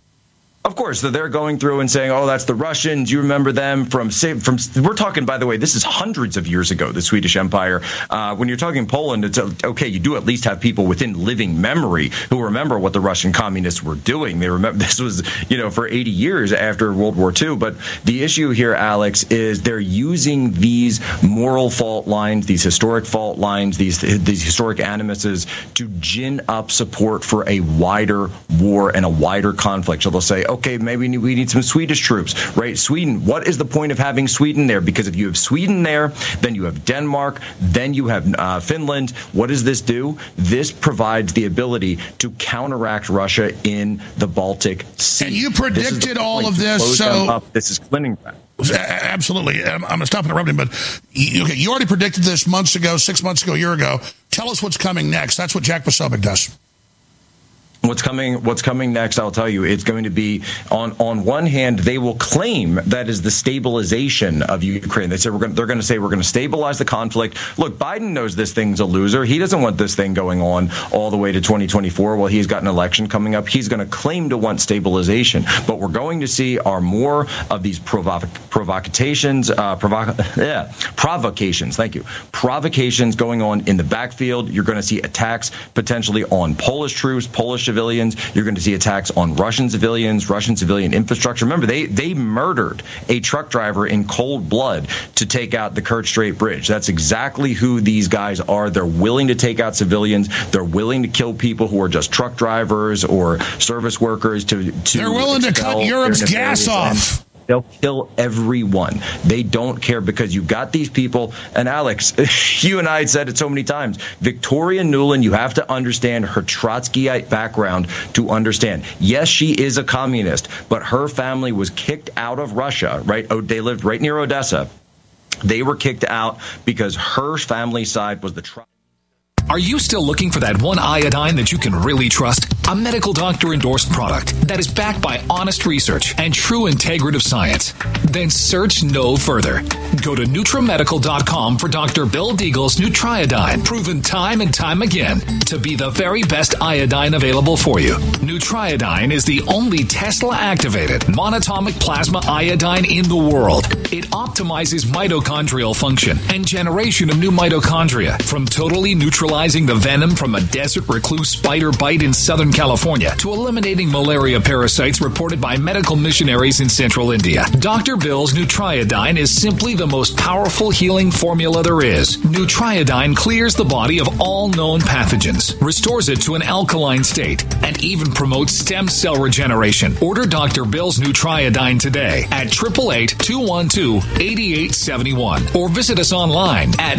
Of course, they're going through and saying, oh, that's the Russians. You remember them from we're talking, by the way, this is hundreds of years ago, the Swedish Empire. When you're talking Poland, it's okay. You do at least have people within living memory who remember what the Russian communists were doing. They remember this was, for 80 years after World War II. But the issue here, Alex, is they're using these moral fault lines, these historic fault lines, these historic animuses to gin up support for a wider war and a wider conflict. So they'll say, okay, maybe we need some Swedish troops, right? Sweden, what is the point of having Sweden there? Because if you have Sweden there, then you have Denmark, then you have Finland. What does this do? This provides the ability to counteract Russia in the Baltic Sea. And you predicted all of this, so this is Kaliningrad. Absolutely. I'm going to stop interrupting, but you already predicted this months ago, 6 months ago, a year ago. Tell us what's coming next. That's what Jack Posobiec does. What's coming next, I'll tell you, it's going to be, on one hand, they will claim that is the stabilization of Ukraine. They say they're going to say we're going to stabilize the conflict. Look, Biden knows this thing's a loser. He doesn't want this thing going on all the way to 2024. Well, he's got an election coming up. He's going to claim to want stabilization. But we're going to see are more of these provocations. Thank you. Provocations going on in the backfield. You're going to see attacks potentially on Polish troops, Polish civilians. You're going to see attacks on Russian civilians, Russian civilian infrastructure. Remember, they murdered a truck driver in cold blood to take out the Kerch Strait Bridge. That's exactly who these guys are. They're willing to take out civilians. They're willing to kill people who are just truck drivers or service workers. They're willing to cut Europe's gas off. They'll kill everyone. They don't care because you've got these people. And Alex, you and I had said it so many times. Victoria Nuland, you have to understand her Trotskyite background to understand. Yes, she is a communist, but her family was kicked out of Russia, right? Oh, they lived right near Odessa. They were kicked out because her family side was the Are you still looking for that one iodine that you can really trust? A medical doctor endorsed product that is backed by honest research and true integrative science? Then search no further. Go to NutriMedical.com for Dr. Bill Deagle's Nutriodine, proven time and time again to be the very best iodine available for you. Nutriodine is the only Tesla-activated monatomic plasma iodine in the world. It optimizes mitochondrial function and generation of new mitochondria from totally neutralizing the venom from a desert recluse spider bite in Southern California to eliminating malaria parasites reported by medical missionaries in central India. Dr. Bill's Nutriodine is simply the most powerful healing formula there is. Nutriodine clears the body of all known pathogens, restores it to an alkaline state, and even promotes stem cell regeneration. Order Dr. Bill's Nutriodine today at 888-212-8871 or visit us online at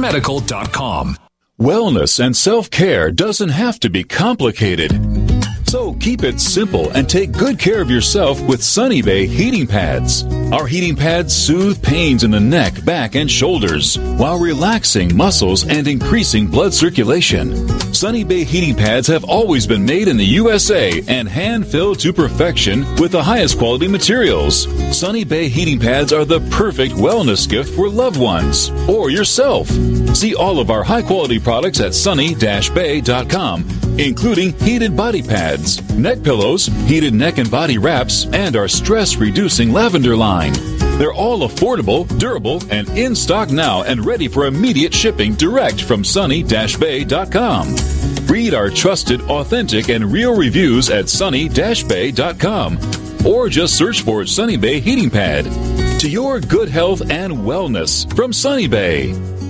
NutriMedical.com. Wellness and self-care doesn't have to be complicated. So keep it simple and take good care of yourself with Sunny Bay heating pads. Our heating pads soothe pains in the neck, back, and shoulders while relaxing muscles and increasing blood circulation. Sunny Bay heating pads have always been made in the USA and hand-filled to perfection with the highest quality materials. Sunny Bay heating pads are the perfect wellness gift for loved ones or yourself. See all of our high-quality products at sunny-bay.com, including heated body pads, neck pillows, heated neck and body wraps, and our stress-reducing lavender line. They're all affordable, durable, and in stock now and ready for immediate shipping direct from sunny-bay.com. Read our trusted, authentic, and real reviews at sunny-bay.com or just search for Sunny Bay Heating Pad. To your good health and wellness from Sunny Bay.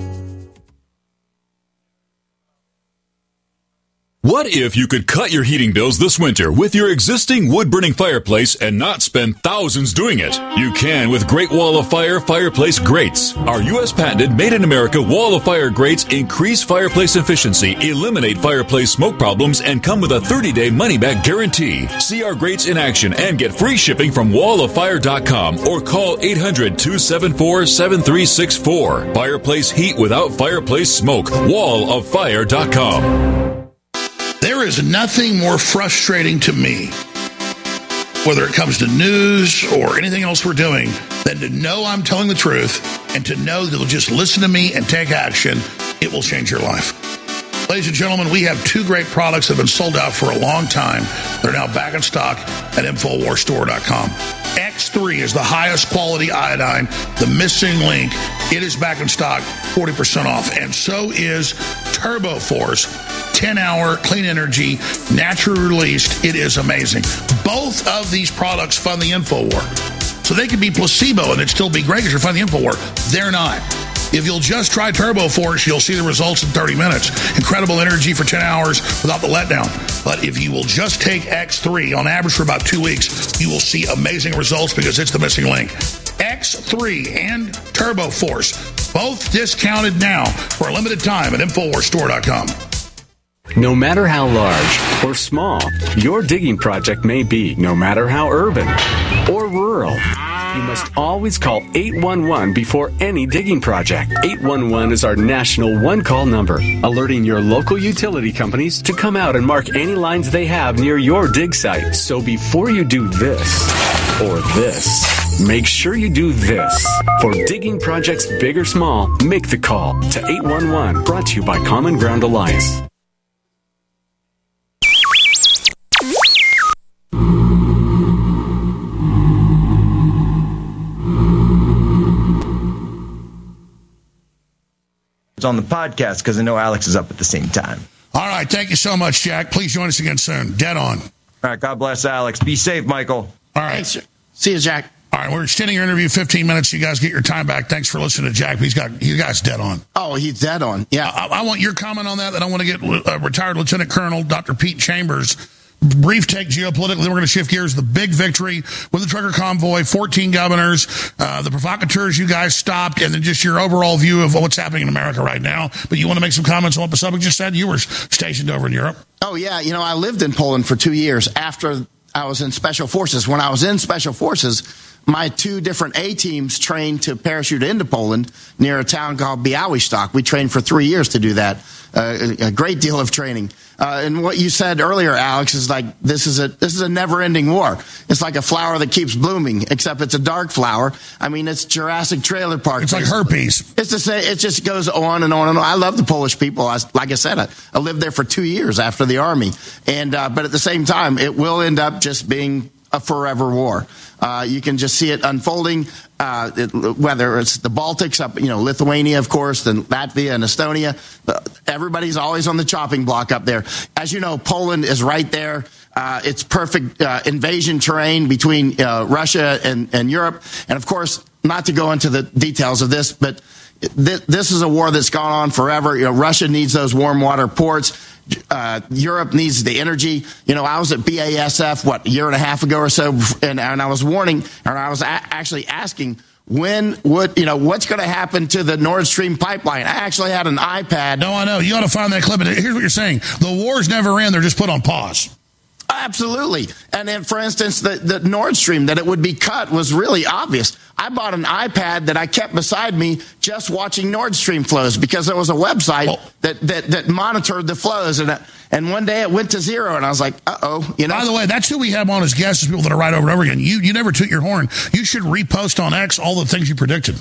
What if you could cut your heating bills this winter with your existing wood-burning fireplace and not spend thousands doing it? You can with Great Wall of Fire fireplace grates. Our U.S. patented made-in-America Wall of Fire grates increase fireplace efficiency, eliminate fireplace smoke problems, and come with a 30-day money-back guarantee. See our grates in action and get free shipping from walloffire.com or call 800-274-7364. Fireplace heat without fireplace smoke. walloffire.com. There is nothing more frustrating to me, whether it comes to news or anything else we're doing, than to know I'm telling the truth and to know that you'll just listen to me and take action. It will change your life. Ladies and gentlemen, we have two great products that have been sold out for a long time. They're now back in stock at InfoWarsStore.com. X3 is the highest quality iodine, the missing link. It is back in stock, 40% off. And so is Turbo Force, 10-hour clean energy, naturally released. It is amazing. Both of these products fund the InfoWar. So they could be placebo and it'd still be great because you're funding the InfoWar. They're not. If you'll just try Turbo Force, you'll see the results in 30 minutes. Incredible energy for 10 hours without the letdown. But if you will just take X3 on average for about 2 weeks, you will see amazing results because it's the missing link. X3 and Turbo Force, both discounted now for a limited time at InfoWarsStore.com. No matter how large or small your digging project may be, no matter how urban or rural, you must always call 811 before any digging project. 811 is our national one-call number, alerting your local utility companies to come out and mark any lines they have near your dig site. So before you do this or this, make sure you do this. For digging projects big or small, make the call to 811. Brought to you by Common Ground Alliance. On the podcast because I know Alex is up at the same time. All right. Thank you so much, Jack. Please join us again soon. Dead on. All right. God bless Alex. Be safe, Michael. All right. Thanks. See you, Jack. All right. We're extending your interview 15 minutes. You guys get your time back. Thanks for listening to Jack. You guys dead on. Oh, he's dead on. Yeah. I want your comment on that. I want to get retired Lieutenant Colonel Dr. Pete Chambers. Brief take geopolitically. We're going to shift gears. The big victory with the trucker convoy, 14 governors, the provocateurs you guys stopped, and then just your overall view of what's happening in America right now. But you want to make some comments on what the subject just said? You were stationed over in Europe. Oh, yeah. You know, I lived in Poland for 2 years after I was in Special Forces. When I was in Special Forces, my two different A teams trained to parachute into Poland near a town called Białystok. We trained for 3 years to do that. A great deal of training. And what you said earlier, Alex, is like this is a never-ending war. It's like a flower that keeps blooming, except it's a dark flower. I mean, it's Jurassic Trailer Park. It's like herpes. It's to say it just goes on and on and on. I love the Polish people. Like I said, I lived there for 2 years after the army, and but at the same time, it will end up just being a forever war. You can just see it unfolding, whether it's the Baltics, up, Lithuania, of course, then Latvia and Estonia. Everybody's always on the chopping block up there. As you know, Poland is right there. It's perfect invasion terrain between Russia and Europe. And, of course, not to go into the details of this, but this is a war that's gone on forever. Russia needs those warm water ports. Europe needs the energy. I was at BASF, a year and a half ago or so, and I was warning, and I was actually asking, what's going to happen to the Nord Stream pipeline? I actually had an iPad. No, I know. You ought to find that clip. Here's what you're saying. The wars never end. They're just put on pause. Absolutely. And then, for instance, the Nord Stream, that it would be cut was really obvious. I bought an iPad that I kept beside me just watching Nord Stream flows because there was a website that monitored the flows. And one day it went to zero, and I was like, uh-oh. You know? By the way, that's who we have on as guests, is people that are right over and over again. You never toot your horn. You should repost on X all the things you predicted.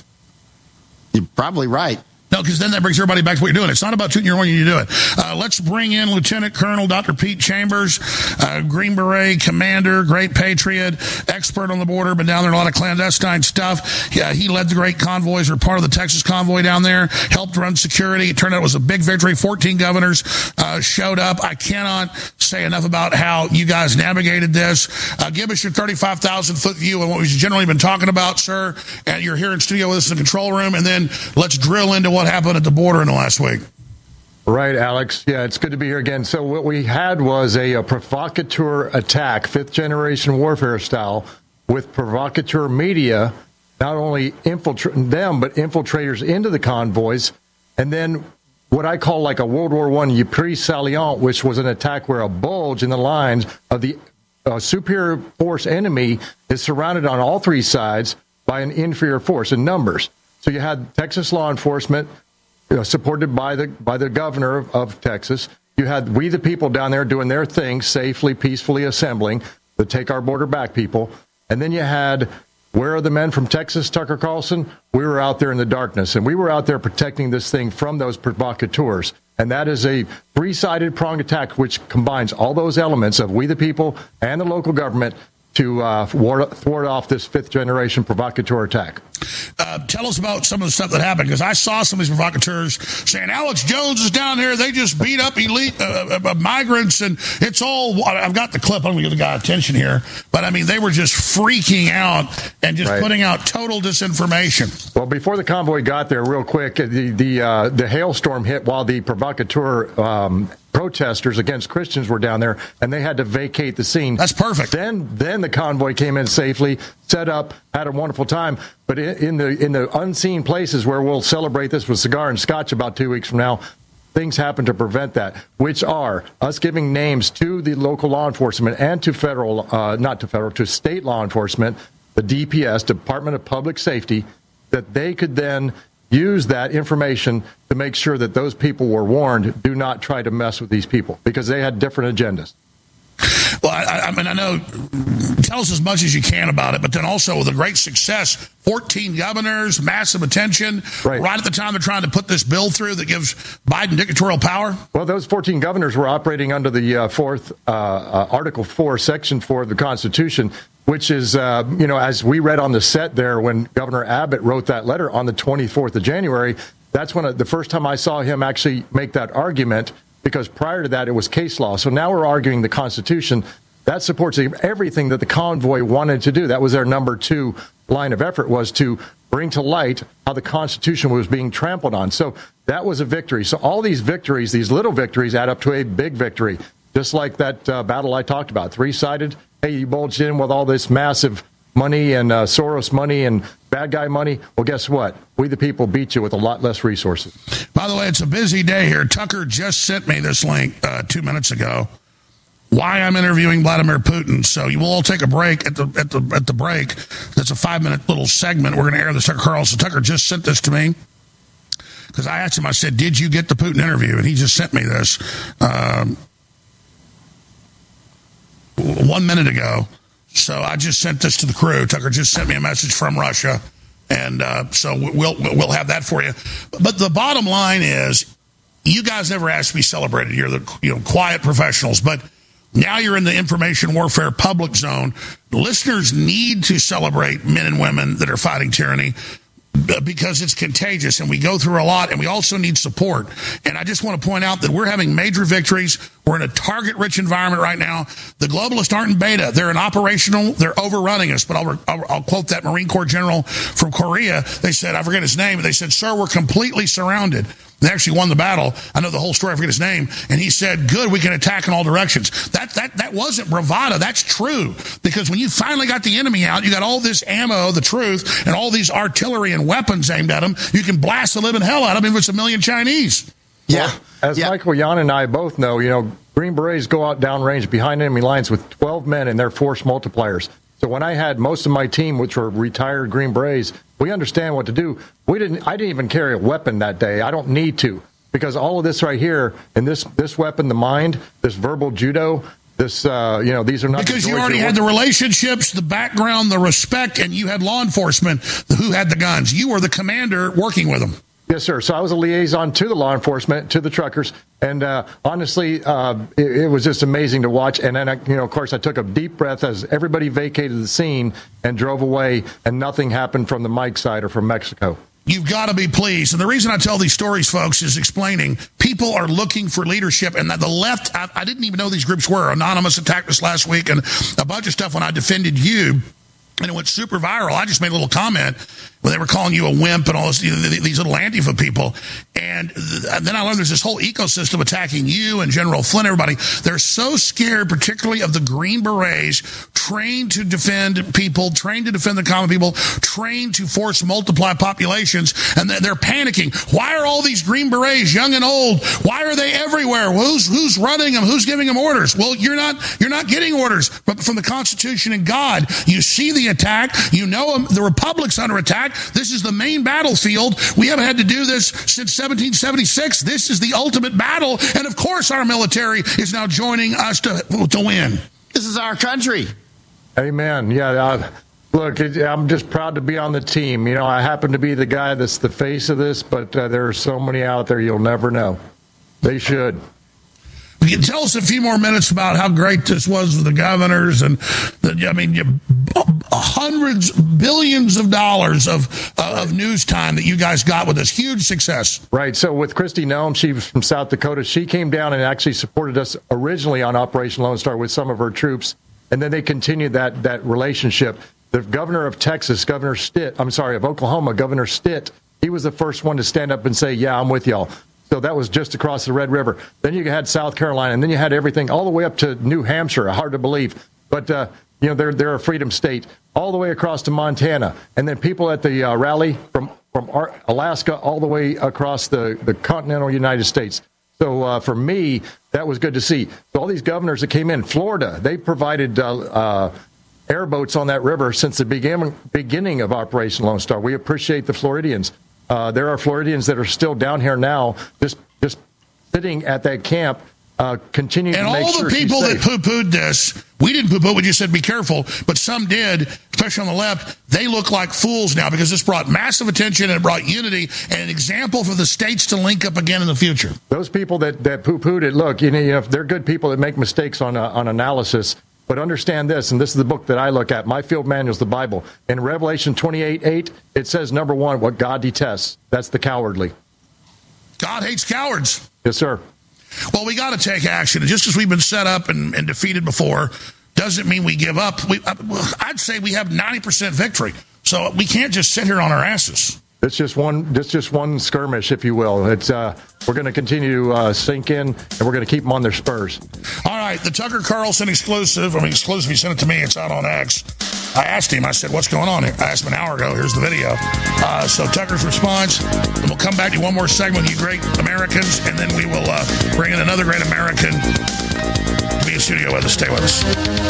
You're probably right. No, because then that brings everybody back to what you're doing. It's not about tooting your horn, you do it. Let's bring in Lieutenant Colonel Dr. Pete Chambers, Green Beret commander, great patriot, expert on the border, been down there in a lot of clandestine stuff. Yeah, he led the great convoys, or part of the Texas convoy down there, helped run security. It turned out it was a big victory. 14 governors showed up. I cannot say enough about how you guys navigated this. Give us your 35,000-foot view on what we've generally been talking about, sir. And you're here in studio with us in the control room, and then let's drill into what happened at the border in the last week. Right, Alex. Yeah, it's good to be here again. So what we had was a provocateur attack, fifth-generation warfare style, with provocateur media not only infiltrating them, but infiltrators into the convoys. And then what I call like a World War I Ypres salient, which was an attack where a bulge in the lines of the superior force enemy is surrounded on all three sides by an inferior force in numbers. So you had Texas law enforcement supported by the governor of Texas. You had we the people down there doing their thing, safely, peacefully assembling, the Take Our Border Back people. And then you had, where are the men from Texas, Tucker Carlson? We were out there in the darkness, and we were out there protecting this thing from those provocateurs. And that is a three-sided pronged attack which combines all those elements of we the people and the local government to thwart off this fifth-generation provocateur attack. Tell us about some of the stuff that happened, because I saw some of these provocateurs saying, Alex Jones is down here, they just beat up elite migrants, and it's all... I've got the clip, I'm going to give the guy attention here, but I mean, they were just freaking out and just putting out total disinformation. Well, before the convoy got there, real quick, the hailstorm hit while the provocateur... protesters against Christians were down there, and they had to vacate the scene. That's perfect. Then the convoy came in safely, set up, had a wonderful time. But in the unseen places where we'll celebrate this with cigar and scotch about 2 weeks from now, things happen to prevent that, which are us giving names to the local law enforcement and to to state law enforcement, the DPS, Department of Public Safety, that they could then use that information to make sure that those people were warned, do not try to mess with these people, because they had different agendas. Well, I mean, I know, tell us as much as you can about it, but then also with a great success, 14 governors, massive attention, right at the time they're trying to put this bill through that gives Biden dictatorial power. Well, those 14 governors were operating under the Article 4, Section 4 of the Constitution, which is, as we read on the set there when Governor Abbott wrote that letter on the 24th of January, that's when the first time I saw him actually make that argument, because prior to that it was case law. So now we're arguing the Constitution. That supports everything that the convoy wanted to do. That was their number 2 line of effort, was to bring to light how the Constitution was being trampled on. So that was a victory. So all these victories, these little victories, add up to a big victory, just like that battle I talked about, three-sided. Hey, you bulged in with all this massive money and Soros money and bad guy money. Well, guess what? We the people beat you with a lot less resources. By the way, it's a busy day here. Tucker just sent me this link 2 minutes ago. Why I'm interviewing Vladimir Putin. So you will all take a break at the break. That's a 5-minute little segment. We're going to air this. Tucker Carlson. Tucker just sent this to me because I asked him. I said, "Did you get the Putin interview?" And he just sent me this 1 minute ago. So I just sent this to the crew. Tucker just sent me a message from Russia, and so we'll have that for you. But the bottom line is, you guys never asked to be celebrated. You're the quiet professionals, but now you're in the information warfare public zone. Listeners need to celebrate men and women that are fighting tyranny, because it's contagious, and we go through a lot, and we also need support. And I just want to point out that we're having major victories. We're in a target-rich environment right now. The globalists aren't in beta. They're in operational. They're overrunning us. But I'll quote that Marine Corps general from Korea. They said, I forget his name, but they said, "Sir, we're completely surrounded." They actually won the battle. I know the whole story. I forget his name. And he said, "Good, we can attack in all directions." That wasn't bravado. That's true. Because when you finally got the enemy out, you got all this ammo, the truth, and all these artillery and weapons aimed at them. You can blast the living hell out of them if it's 1 million Chinese. Yeah. As Michael Yon and I both know, Green Berets go out downrange behind enemy lines with 12 men and their force multipliers. So when I had most of my team, which were retired Green Berets, we understand what to do. I didn't even carry a weapon that day. I don't need to, because all of this right here, and this weapon, the mind, this verbal judo, this, these are not... Because you already had the relationships, the background, the respect, and you had law enforcement who had the guns. You were the commander working with them. Yes, sir. So I was a liaison to the law enforcement, to the truckers, and honestly, it was just amazing to watch. And then, of course, I took a deep breath as everybody vacated the scene and drove away, and nothing happened from the Mike side or from Mexico. You've got to be pleased. And the reason I tell these stories, folks, is explaining people are looking for leadership, and that the left, I didn't even know these groups were. Anonymous attacked us last week, and a bunch of stuff when I defended you. And it went super viral. I just made a little comment when they were calling you a wimp and all this, these little Antifa people. And then I learned there's this whole ecosystem attacking you and General Flynn, everybody. They're so scared, particularly of the Green Berets, trained to defend people, trained to defend the common people, trained to force multiply populations. And they're panicking. Why are all these Green Berets, young and old, why are they everywhere? Who's running them? Who's giving them orders? Well, you're not getting orders from the Constitution and God. You see the attack. You know the Republic's under attack. This is the main battlefield. We haven't had to do this since 1776. This is the ultimate battle. And of course, our military is now joining us to win. This is our country. Amen. Yeah. Look, I'm just proud to be on the team. I happen to be the guy that's the face of this, but there are so many out there you'll never know. They should. Tell us a few more minutes about how great this was with the governors and hundreds, billions of dollars of news time that you guys got with this. Huge success. Right. So with Kristi Noem, she was from South Dakota. She came down and actually supported us originally on Operation Lone Star with some of her troops. And then they continued that relationship. The governor of Oklahoma, Governor Stitt, he was the first one to stand up and say, yeah, I'm with y'all. So that was just across the Red River. Then you had South Carolina, and then you had everything all the way up to New Hampshire. Hard to believe. But, they're a freedom state. All the way across to Montana. And then people at the rally from Alaska all the way across the continental United States. So for me, that was good to see. So all these governors that came in, Florida, they provided airboats on that river since the beginning of Operation Lone Star. We appreciate the Floridians. There are Floridians that are still down here now, just sitting at that camp, continuing to make sure. And all the people that poo-pooed this, we didn't poo-poo, we just said be careful, but some did, especially on the left. They look like fools now because this brought massive attention and it brought unity and an example for the states to link up again in the future. Those people that poo-pooed it, look, they're good people that make mistakes on analysis. But understand this, and this is the book that I look at. My field manual is the Bible. In Revelation 28:8, it says, number one, what God detests. That's the cowardly. God hates cowards. Yes, sir. Well, we got to take action. And just as we've been set up and defeated before, doesn't mean we give up. I'd say we have 90% victory. So we can't just sit here on our asses. It's just one skirmish, if you will. It's we're going to continue to sink in, and we're going to keep them on their spurs. All right, the Tucker Carlson exclusive. He sent it to me. It's out on X. I asked him. I said, "What's going on here?" I asked him an hour ago. Here's the video. So Tucker's response. And we'll come back to one more segment, you great Americans, and then we will bring in another great American to be in studio with us. Stay with us.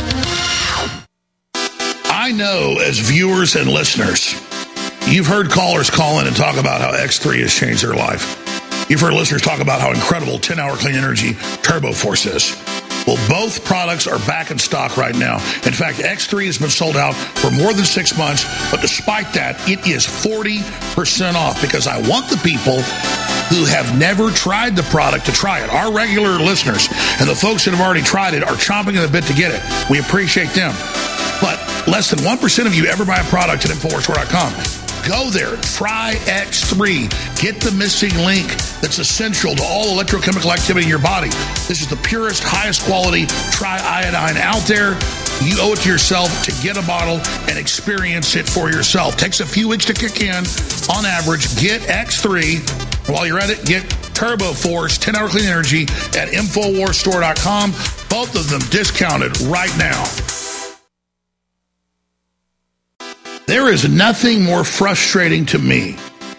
I know, as viewers and listeners, you've heard callers call in and talk about how X3 has changed their life. You've heard listeners talk about how incredible 10-hour clean energy Turbo Force is. Well, both products are back in stock right now. In fact, X3 has been sold out for more than 6 months, but despite that, it is 40% off because I want the people who have never tried the product to try it. Our regular listeners and the folks that have already tried it are chomping at the bit to get it. We appreciate them. But less than 1% of you ever buy a product at InfoWarsStore.com. Go there, try X3. Get the missing link that's essential to all electrochemical activity in your body. This is the purest, highest quality triiodine out there. You owe it to yourself to get a bottle and experience it for yourself. Takes a few weeks to kick in. On average, get X3. While you're at it, get Turbo Force 10-hour clean energy at InfoWarsStore.com. Both of them discounted right now. There is nothing more frustrating to me,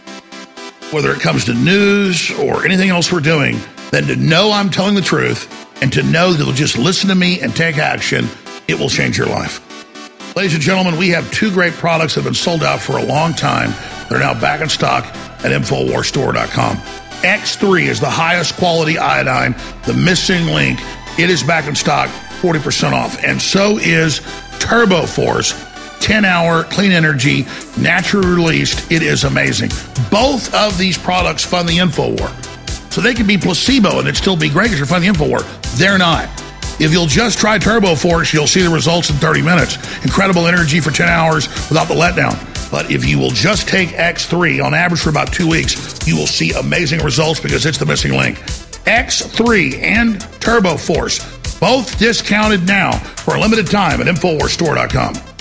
whether it comes to news or anything else we're doing, than to know I'm telling the truth and to know that you'll just listen to me and take action, it will change your life. Ladies and gentlemen, we have 2 great products that have been sold out for a long time. They're now back in stock at InfoWarsStore.com. X3 is the highest quality iodine, the missing link. It is back in stock, 40% off. And so is TurboForce, 10-hour clean energy, naturally released. It is amazing. Both of these products fund the InfoWar. So they can be placebo and it'd still be great because you're funding the InfoWar. They're not. If you'll just try TurboForce, you'll see the results in 30 minutes. Incredible energy for 10 hours without the letdown. But if you will just take X3 on average for about 2 weeks, you will see amazing results because it's the missing link. X3 and TurboForce, both discounted now for a limited time at InfoWarsStore.com.